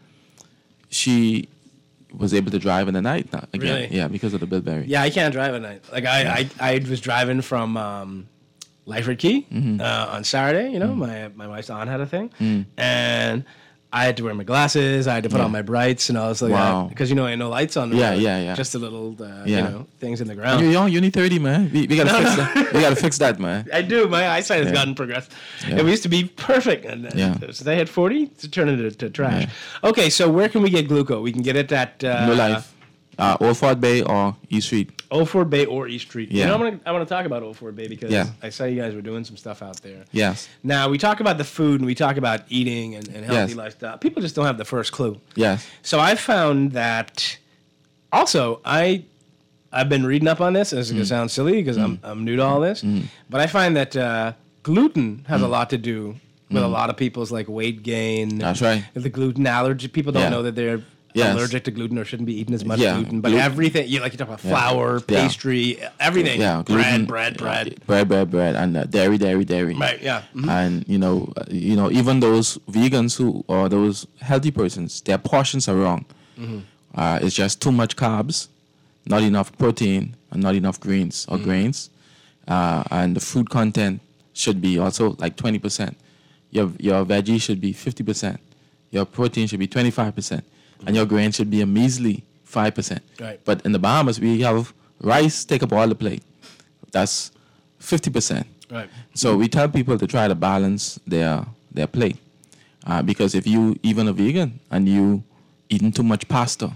she was able to drive in the night now, again. Really? Yeah, because of the Bilberry. Yeah, I can't drive at night. Like I, I, I was driving from um, Lyford Key Mhm. uh, on Saturday. You know, my my wife's aunt had a thing, Mm. and I had to wear my glasses. I had to put Yeah. on my brights and all this. Like Wow. because you know, I had no lights on. The Yeah, road, yeah, yeah. Just a little, uh, Yeah. you know, things in the And ground. you're young, you need thirty, man. We, we gotta No, fix no. that. We gotta fix that, man. I do. My eyesight has Yeah. gotten progressed. Yeah. It used to be perfect, and uh, Yeah. since I hit forty, to turn it to trash. Okay, so where can we get Gluco? We can get it at uh, No life. Uh, Old Fort Bay or East Street. Old Fort Bay or East Street. You Yeah. know, I'm gonna I want to talk about Old Fort Bay because Yeah. I saw you guys were doing some stuff out there. Yes. Now we talk about the food and we talk about eating and, and healthy Yes. lifestyle. People just don't have the first clue. Yes. So I found that. Also, I I've been reading up on this. And it's gonna Mm. sound silly because I'm I'm new to all this, but I find that uh, gluten has a lot to do with a Mm. lot of people's like weight gain. That's right. The gluten allergy. People don't Yeah. know that they're Yes. allergic to gluten or shouldn't be eating as much Yeah, gluten. But glu- everything, you like you talk about Yeah. flour, Yeah. pastry, everything. Yeah, bread, gluten, bread, bread. uh, bread, bread, bread, and uh, dairy, dairy, dairy. Right, yeah. Mhm. And you know, uh, you know, even those vegans who or those healthy persons, their portions are wrong. Mhm. Uh, it's just too much carbs, not enough protein, and not enough greens or Mhm. grains. Uh, and the food content should be also like twenty percent. Your your veggie should be fifty percent. Your protein should be twenty-five percent, and your grain should be a measly five percent. Right. But in the Bahamas, we have rice take up all the plate. That's fifty percent. Right. So we tell people to try to balance their their plate, uh, because if you even a vegan and you eating too much pasta,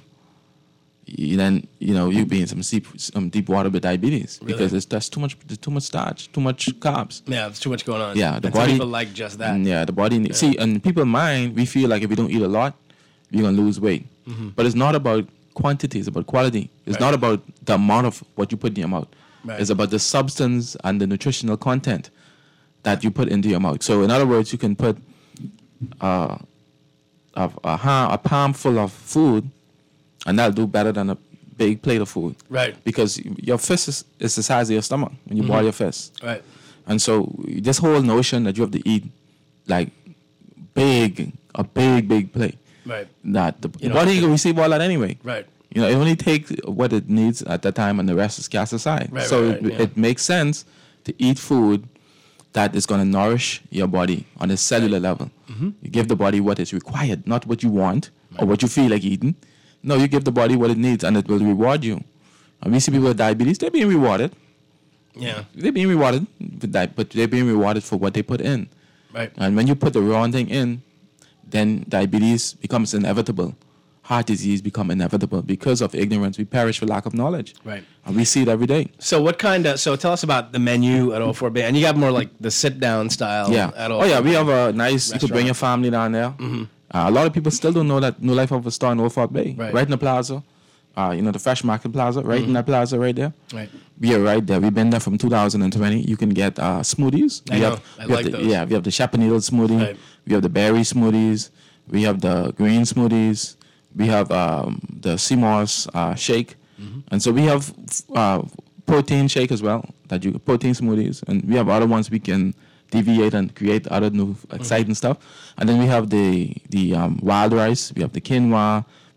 you, then you know you be in some deep some deep water with diabetes Really? because it's that's too much there's too much starch, too much carbs. Yeah, there's too much going on. Yeah, the And some body people like just that. Mm, Yeah, the body. need- See, and people mind we feel like if we don't eat a lot, we're gonna lose weight. Mhm. But it's not about quantity; it's about quality. It's Right. not about the amount of what you put in your mouth. Right. It's about the substance and the nutritional content that you put into your mouth. So, in other words, you can put uh, a a, ha- a palm full of food, and that'll do better than a big plate of food. Right. Because your fist is, is the size of your stomach when you Mhm. boil your fist. Right. And so this whole notion that you have to eat like big, a big, big plate. Right. That the, You the know, body can receive all that anyway. Right. You know, it only takes what it needs at that time and the rest is cast aside. Right, so right, right, it, yeah. it makes sense to eat food that is going to nourish your body on a cellular level. Mhm. You give the body what is required, not what you want or what you feel like eating. No, you give the body what it needs and it will reward you. And we see people with diabetes, they're being rewarded. Yeah. They're being rewarded, with that, but they're being rewarded for what they put in. Right. And when you put the wrong thing in, then diabetes becomes inevitable. Heart disease become inevitable because of ignorance. We perish for lack of knowledge. Right. And we see it every day. So what kind of? So tell us about the menu at Old Fort Bay, and you got more like the sit down style. Yeah. At Old Oh yeah, Fort we Bay have a nice. You could bring your restaurant. family down there. Mhm. Uh, a lot of people still don't know that New Life of a Star in Old Fort Bay. Right. Right in the plaza. Uh, you know the Fresh Market Plaza, right in Mhm. that plaza right there. Right. We are right there. We've been there from two thousand twenty. You can get uh, smoothies. I we know. have, I we like have the, those. Yeah, we have the Chapanito smoothie. Right. We have the berry smoothies. We have the green smoothies. We have um, the sea moss uh, shake, Mhm. and so we have uh, protein shake as well. That you protein smoothies, and we have other ones we can deviate and create other new exciting stuff. And then we have the the um, wild rice. We have the quinoa. We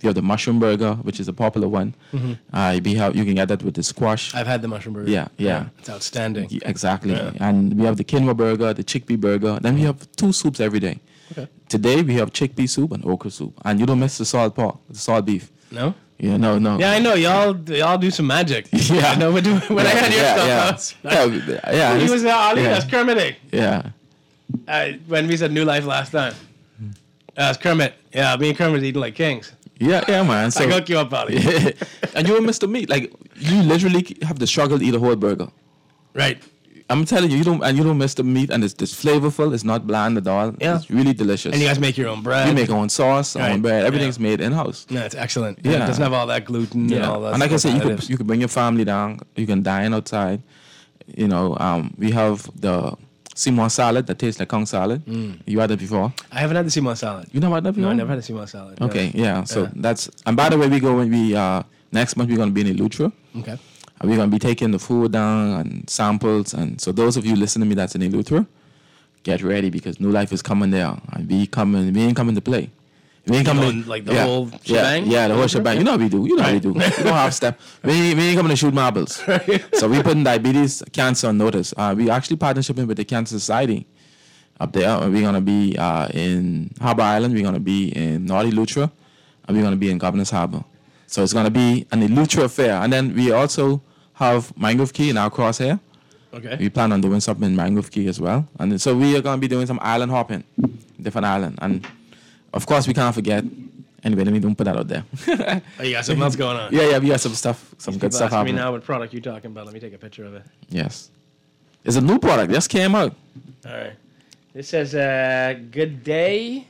You have the mushroom burger, which is a popular one. Mm-hmm. Uh, we have, you can get that with the squash. I've had the mushroom burger. Yeah, yeah. yeah it's outstanding. Yeah, exactly. Yeah. And we have the quinoa burger, the chickpea burger. Then we have two soups every day. Okay. Today we have chickpea soup and okra soup. And you don't miss the salt pork, the salt beef. No? Yeah, no, no. Yeah, I know. Y'all y'all do some magic. Yeah. I know. When, when yeah, I had your yeah, stuff, yeah. I was, yeah, yeah. He was uh, Ali, yeah. that's Kermit. Yeah. Uh, when we said New Life last time. That's Kermit. Yeah, me and Kermit eating like kings. Yeah, yeah, man. So, I hook you up, Ali. Yeah. And you will miss the meat. Like, you literally have to struggle to eat a whole burger. Right. I'm telling you, you don't, and you don't miss the meat, and it's, it's flavorful. It's not bland at all. Yeah. It's really delicious. And you guys make your own bread. We make our own sauce, our Right. own bread. Everything's Yeah. made in-house. No, it's excellent. Yeah. Yeah. It doesn't have all that gluten Yeah. and all that. And like I stuff, said, you could, additives. you could bring your family down. You can dine outside. You know, um, we have the Seymour salad that tastes like Kong salad. Mm. You had it before? I haven't had the Seymour salad. You never had that before? No, I never had a Seymour salad. no. Okay, yeah. So Yeah. that's, and by the way, we go when we, uh, next month we're going to be in Eleuthera. Okay. And we're going to be taking the food down and samples. And so those of you listening to me that's in Eleuthera, get ready because New Life is coming there. And we coming, we ain't coming to play. We ain't You coming going, to, like, the yeah, whole yeah, shebang? Yeah, the whole shebang. You know how we do. You know how we do. We don't half step. We ain't, we ain't coming to shoot marbles. So we putting diabetes, cancer on notice. Uh, we actually partnershiping with the Cancer Society up there. We're going to be uh, in Harbour Island. We're going to be in North Eleuthera. And we're going to be in Governor's Harbour. So it's going to be an Eleuthera affair. And then we also have Mangrove Key in our crosshair. Okay. We plan on doing something in Mangrove Key as well. And so we are going to be doing some island hopping, different island. And of course, we can't forget. Anyway, let me don't put that out there. Oh, you got something else going on? Yeah, yeah, we got some stuff, some These good people stuff asking happening. me now what product you talking about. Let me take a picture of it. Yes. It's a new product. Just came out. All right. This says, uh, good day.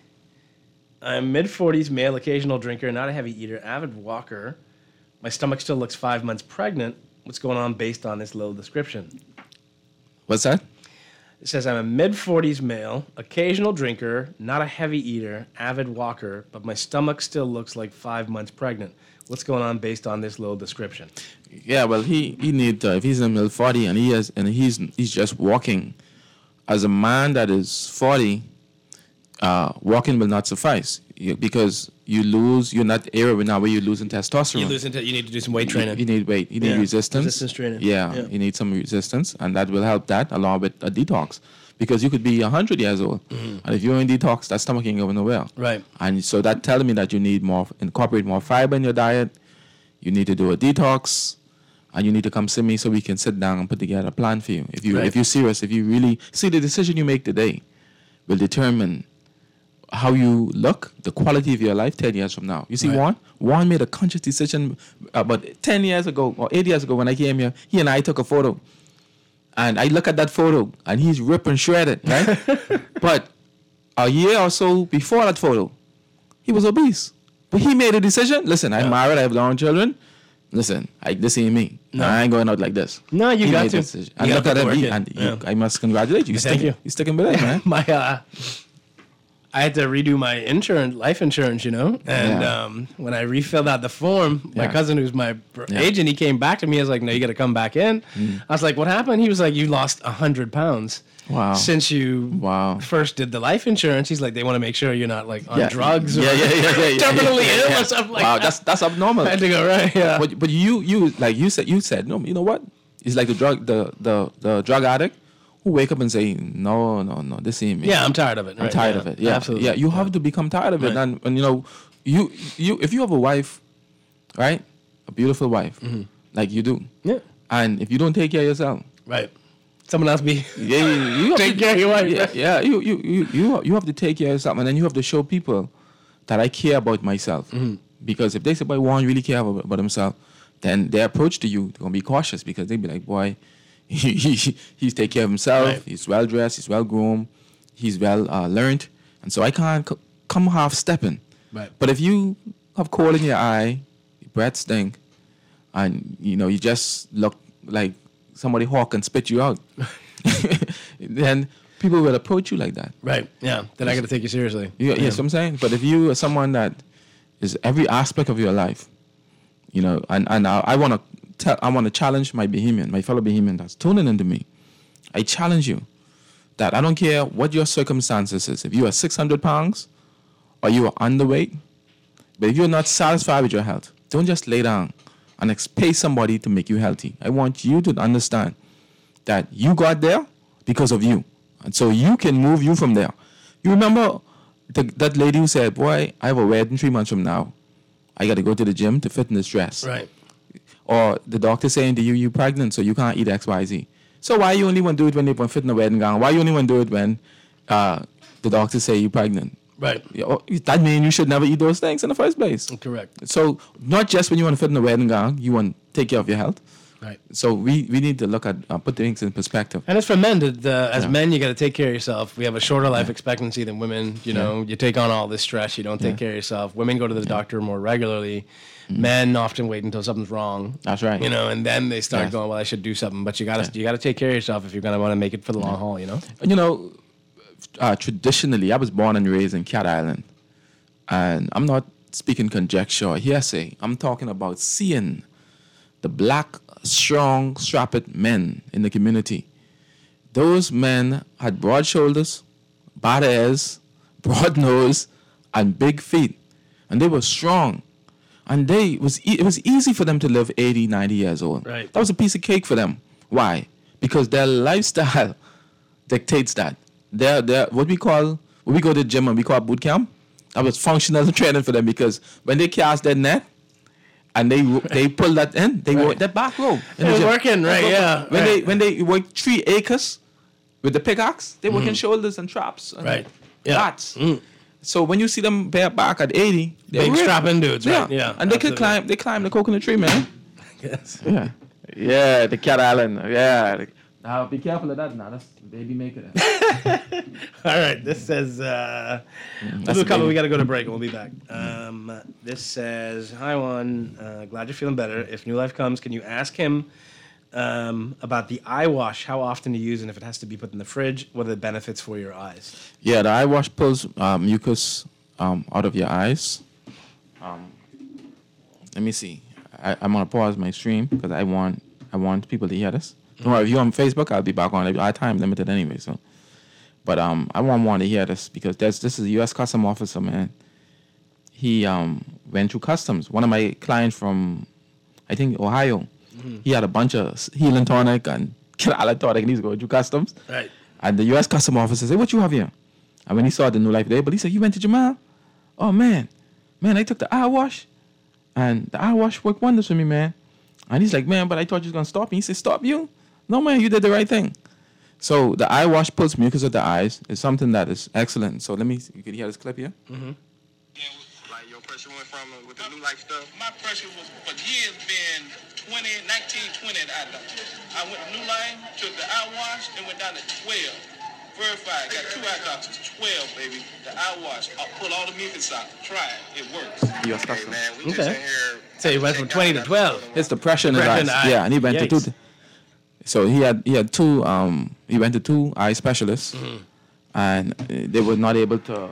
I'm mid-forties, male, occasional drinker, not a heavy eater, avid walker. My stomach still looks five months pregnant. What's going on based on this little description? What's that? It says, I'm a mid-forties male, occasional drinker, not a heavy eater, avid walker, but my stomach still looks like five months pregnant. What's going on based on this little description? Yeah, well, he he need uh, if he's in the middle forty and he has and he's he's just walking. As a man that is forty, uh, walking will not suffice you, because you lose. You're not area now where you're losing testosterone. You lose into, you need to do some weight training. You, you need weight. You need Yeah, resistance. resistance training. Yeah, Yeah. you need some resistance, and that will help that along with a detox. Because you could be one hundred years old, Mhm. and if you're in detox, that stomach ain't going nowhere. Right. And so that tells me that you need more, incorporate more fiber in your diet. You need to do a detox, and you need to come see me so we can sit down and put together a plan for you. If you Right. if you're serious, if you really see the decision you make today, will determine how you look, the quality of your life ten years from now. You see, Right. Juan, Juan made a conscious decision about ten years ago or eight years ago when I came here. He and I took a photo. And I look at that photo, and he's ripped and shredded, right? But a year or so before that photo, he was obese. But he made a decision. Listen, I'm married, I have grown children. Listen, I, this ain't me. No. I ain't going out like this. No, you he got made to. a decision. You And gotta look at put the him, work he- in. and you, Yeah. I must congratulate you. You're Thank sticking, you. You're sticking with it, man. my uh, I had to redo my insurance, life insurance, you know. And Yeah. um, when I refilled out the form, my Yeah. cousin, who's my br- Yeah. agent, he came back to me. I was like, "No, you got to come back in." Mm. I was like, "What happened?" He was like, "You lost a hundred pounds." Wow. Since you wow. first did the life insurance, he's like, they want to make sure you're not like on Yeah. drugs or Yeah, yeah, yeah, yeah, yeah, terminally yeah, ill yeah. or something like Wow, that. that's that's abnormal. I had to go right. Yeah. But but you you like you said you said no. You know what? It's like the drug the the the drug addict who wake up and say no no no this ain't me. Yeah, I'm tired of it. I'm Right, tired yeah. of it. Yeah, Absolutely. Yeah, you have to become tired of it, Right. and, and you know you you if you have a wife, right, a beautiful wife, like you do, Yeah. and if you don't take care of yourself, Right. Someone else be yeah, you, you have take to, care of your wife. Yeah, yeah, you, you you you you have to take care of yourself, and then you have to show people that I care about myself. Because if they say, "Boy, Juan really care about, about himself," then their approach to you they're gonna be cautious because they be like, "Boy, he, he he's take care of himself. Right. He's well dressed. He's well groomed. He's well uh, learned." And so I can't c- come half stepping. Right. But if you have coal in your eye, your breath stink, and you know you just look like somebody hawk and spit you out, then people will approach you like that. Right. Yeah. Then I got to take you seriously. Yeah, yes, I'm saying. But if you are someone that is every aspect of your life, you know, and, and I, I want to tell, I want to challenge my Bahamian, my fellow Bahamian that's tuning into me. I challenge you that I don't care what your circumstances is. If you are six hundred pounds or you are underweight, But if you're not satisfied with your health, don't just lay down and ex- pay somebody to make you healthy. I want you to understand that you got there because of you. And so you can move you from there. You remember the, that lady who said, boy, I have a wedding three months from now. I got to go to the gym to fit in this dress. Right. Or the doctor saying to you, you're pregnant, so you can't eat X, Y, Z. So why you only want to do it when they want to fit in a wedding gown? Why you only want to do it when uh, the doctor say you're pregnant? Right. That means you should never eat those things in the first place. Correct. So not just when you want to fit in a wedding gown, you want to take care of your health. Right. So we, we need to look at, uh, put things in perspective. And as for men, the, the, as Yeah. men, you got to take care of yourself. We have a shorter life expectancy than women. You know, you take on all this stress. You don't take Yeah. care of yourself. Women go to the doctor more regularly. Men often wait until something's wrong. That's right. You know, and then they start Yes. going, well, I should do something. But you got to you got to take care of yourself if you're going to want to make it for the long haul. You know. You know, uh, traditionally, I was born and raised in Cat Island. And I'm not speaking conjecture or hearsay. I'm talking about seeing the black, strong, strapped men in the community. Those men had broad shoulders, bad ears, broad nose, and big feet. And they were strong. And they it was e- it was easy for them to live eighty, ninety years old. Right. That was a piece of cake for them. Why? Because their lifestyle dictates that. They're, they're what we call, when we go to the gym and we call boot camp, that was functional training for them, because when they cast their net and they they pull that in, they Right. work that back row. in the They're gym. working, right, yeah, When right. they when they work three acres with the pickaxe, they working Mhm. shoulders and traps. And Right. Yeah. lats. So when you see them bare back at eighty, they're Big ripped. strapping dudes, right, yeah, And they could absolutely. climb they climb the coconut tree, man. Yes. Yeah. Yeah, the Cat Island. Yeah. Now be careful of that now. That's the baby maker. All right. This says, uh, we'll that's do a the couple. baby. We got to go to break. We'll be back. Um, this says, hi, Juan. Uh, glad you're feeling better. If New Life comes, can you ask him um, about the eye wash, how often to use, and if it has to be put in the fridge, what are the benefits for your eyes? Yeah, the eye wash pulls um, mucus um, out of your eyes. Um, let me see. I, I'm gonna pause my stream because I want I want people to hear this. Don't worry, if you're on Facebook, I'll be back on. Our time limited anyway, so. But um, I want one to hear this because there's this is a U S Custom officer, man. He um went through customs. One of my clients from, I think Ohio, Mhm. he had a bunch of healing tonic and Kilala tonic, and he's going through customs. Right. And the U S Custom officer said, "What you have here?" And when he saw the New Life label, he said, "You went to Jamal? Oh man, man, I took the eye wash, and the eye wash worked wonders for me, man." And he's like, "Man, but I thought you was gonna stop me." He said, "Stop you? No, man, you did the right thing." So the eye wash pulls mucus of the eyes is something that is excellent. So let me, you can hear this clip here. Mm-hmm. Like your pressure went from uh, with the new life stuff. My pressure was for years been twenty, nineteen, twenty at eye doctor. I went to New Line, took the eye wash, and went down to twelve. Verified, got two eye doctors, twelve, baby. The eye wash, I'll pull all the mucus out. Try it, it works. U S Custom. Man, we just Okay. in here. So you went from twenty to twelve. It's depression in his Depression eyes. eye. Yeah, and he went to Yikes. two. So he had he had two um he went to two eye specialists, Mhm. and uh, they were not able to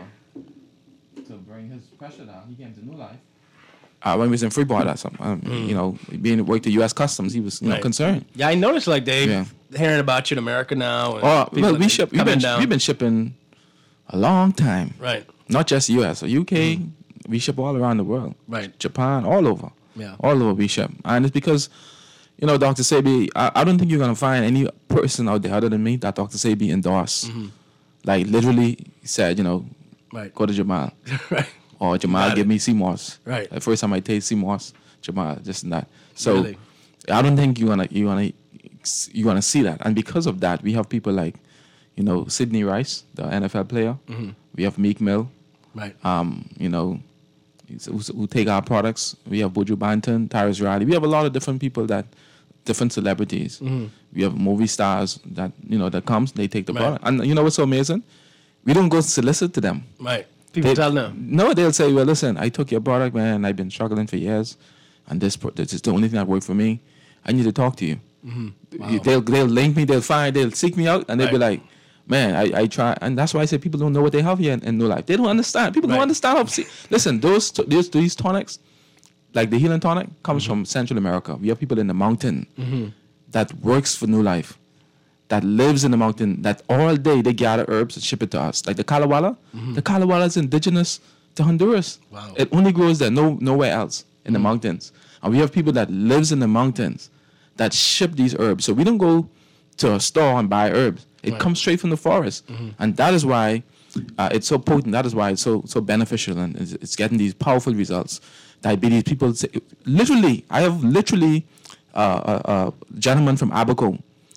to bring his pressure down. He came to New Life. Uh, when he was in Freeport or something, um, Mm. you know, being worked to U S Customs, he was you know Right. concerned. Yeah, I noticed like Dave Yeah. hearing about you in America now. And Oh, people well, have we been ship. We've coming been down. we've been shipping a long time. Right. Not just U S or U K. We ship all around the world. Right. Japan, all over. Yeah. All over we ship, and it's because, you know, Doctor Sebi. I, I don't think you're gonna find any person out there other than me that Doctor Sebi endorsed. Mhm. Like literally said, you know, Right. go to Jamal. Right. Or Jamal, Got give it. me C M O S. Right. The first time I taste C M O S, Jamal, just and that. So Really? I don't think you wanna you wanna you wanna see that, and because of that, we have people like, you know, Sidney Rice, the N F L player. Mhm. We have Meek Mill. Right. Um, you know, who, who take our products. We have Buju Banton, Tyrus Riley. We have a lot of different people that, different celebrities. Mhm. We have movie stars that you know that comes. They take the Right. product, and you know what's so amazing? We don't go solicit to them. Right. People They- tell them. No, they'll say, "Well, listen, I took your product, man. I've been struggling for years, and this pro- this is the only thing that worked for me. I need to talk to you." Mhm. You- They'll they'll link me. They'll find. They'll seek me out, and they'll be Right. like, "Man, I, I try." And that's why I say people don't know what they have here in, in New Life. They don't understand. People Right. don't understand how. See, listen, those t- those these tonics, like the healing tonic, comes from Central America. We have people in the mountain Mhm. that works for New Life, that lives in the mountain, that all day they gather herbs and ship it to us. Like the Kalawala, Mhm. the Kalawala is indigenous to Honduras. Wow. It only grows there, no nowhere else in the mountains. And we have people that lives in the mountains that ship these herbs. So we don't go to a store and buy herbs. It Right. comes straight from the forest. Mhm. And that is why uh, it's so potent. That is why it's so so beneficial, and it's, it's getting these powerful results. Diabetes, people say, literally, I have literally uh, a, a gentleman from Abaco.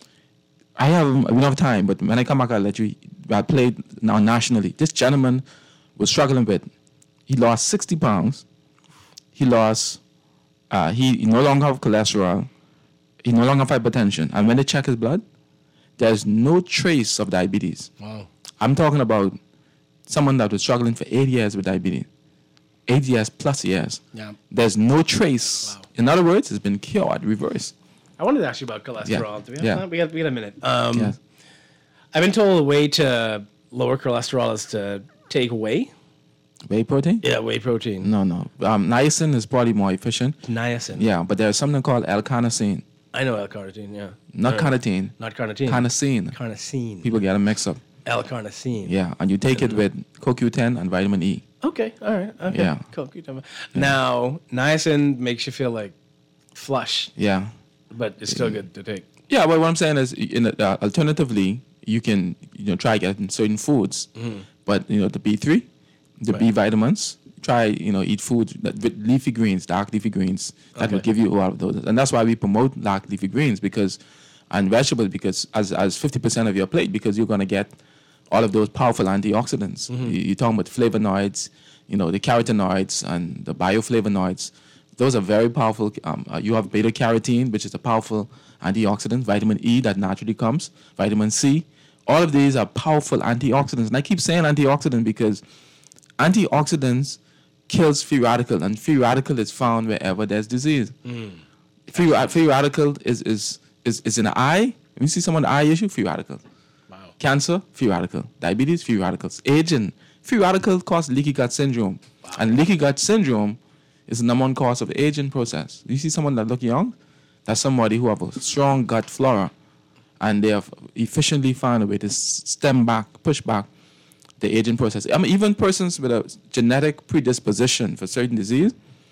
I have, we don't have time, but when I come back, I'll let you, I'll play it now nationally. This gentleman was struggling with, he lost sixty pounds. He lost, uh, he, he no longer have cholesterol. He no longer have hypertension. And when they check his blood, there's no trace of diabetes. Wow. I'm talking about someone that was struggling for eight years with diabetes. Eight years plus years. Yeah. There's no trace. Wow. In other words, it's been cured, reversed. I wanted to ask you about cholesterol. Yeah. Do we have Yeah. time? We got, we got a minute. Um, Yes. I've been told the way to lower cholesterol is to take whey. Whey protein? Yeah, whey protein. No, no. Um, niacin is probably more efficient. Niacin. Yeah, but there's something called L-carnosine. I know L-carnitine, yeah. Not Or- carnitine. Not carnitine. Carnosine. Carnosine. People get them mixed up. L-carnosine. Yeah, and you take it with C O Q ten and vitamin E. Okay, all right. Okay. Yeah. Cool. Keep talking about- Now, niacin makes you feel like flush, Yeah. but it's still good to take. Yeah, but what I'm saying is, in uh, alternatively, you can you know try getting certain foods, Mhm. but you know the B three, the B vitamins. Try you know eat food that, with leafy greens, dark leafy greens that will Okay. give you all of those, and that's why we promote dark leafy greens because, and vegetables because as as fifty percent of your plate because you're gonna get all of those powerful antioxidants. Mhm. You, you're talking about flavonoids, you know the carotenoids and the bioflavonoids. Those are very powerful. Um, uh, you have beta carotene, which is a powerful antioxidant. Vitamin E that naturally comes. Vitamin C. All of these are powerful antioxidants. And I keep saying antioxidant because antioxidants kills free radical, and free radical is found wherever there's disease. Mm. Free, ra- free radical is, is, is, is in the eye. When you see someone with eye issue, free radical. Wow. Cancer, free radical. Diabetes, free radicals. Aging, free radical cause leaky gut syndrome. Wow. And leaky gut syndrome is the number one cause of the aging process. You see someone that look young, that's somebody who have a strong gut flora, and they have efficiently found a way to s- stem back, push back the aging process. I mean, even persons with a genetic predisposition for certain disease,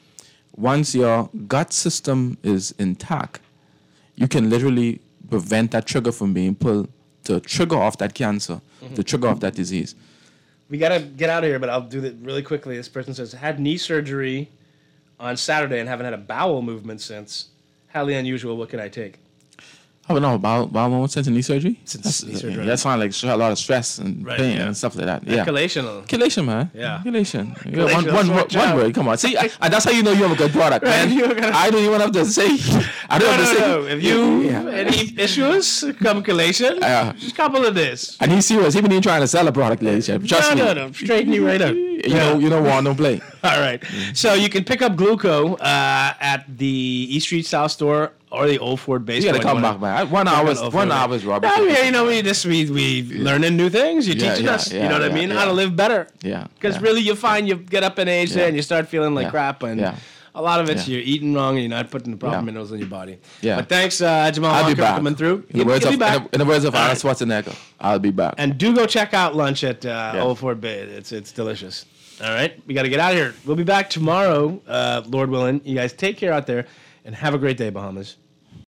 once your gut system is intact, you can literally prevent that trigger from being pulled to trigger off that cancer, Mhm. to trigger off that disease. We got to get out of here, but I'll do it really quickly. This person says, had knee surgery on Saturday and haven't had a bowel movement since. Highly unusual. What can I take? Oh no, bowel bowel movement since knee surgery. Since That's, knee surgery. That sounds like sh- a lot of stress and Right, pain yeah. and stuff like that. Yeah, Yeah, chelation. Chelation, man. Yeah. Chelation. Yeah, Chelation, one, that's one, what one, job. word. Come on. See, I, and that's how you know you have a good product, Right, man. you gotta- I don't even have to say. I don't No, have to no, say. no. If you Yeah. any issues, come collation. Yeah. Just couple of this. And he's serious. He been even trying to sell a product, ladies and gentlemen. Trust no, me. no, no. Straighten you right up. You know, you don't want no play. All right. So you can pick up Gluco uh, at the East Street South store or the Old Ford base. You gotta store. come back, man. One Check out hour is- Old one Ford. hour is rubbish. No, yeah, you know, we just we we learning new things. You're Yeah, teaching yeah, us. yeah, you know what I yeah, mean? yeah. How to live better. Yeah. Because yeah. really, you find you get up in age Yeah. there and you start feeling like Yeah. crap, and Yeah. a lot of it's Yeah. you're eating wrong and you're not putting the proper Yeah. minerals in your body. Yeah. But thanks, uh, Jamal I'll be Walker, for back. coming through. In the You'll- words you'll of be back. in the, in the words of All Arnold right. Schwarzenegger, I'll be back. And do go check out lunch at uh, Yeah. Old Ford Bay. It's it's delicious. All right, we got to get out of here. We'll be back tomorrow, uh, Lord willing. You guys take care out there and have a great day, Bahamas.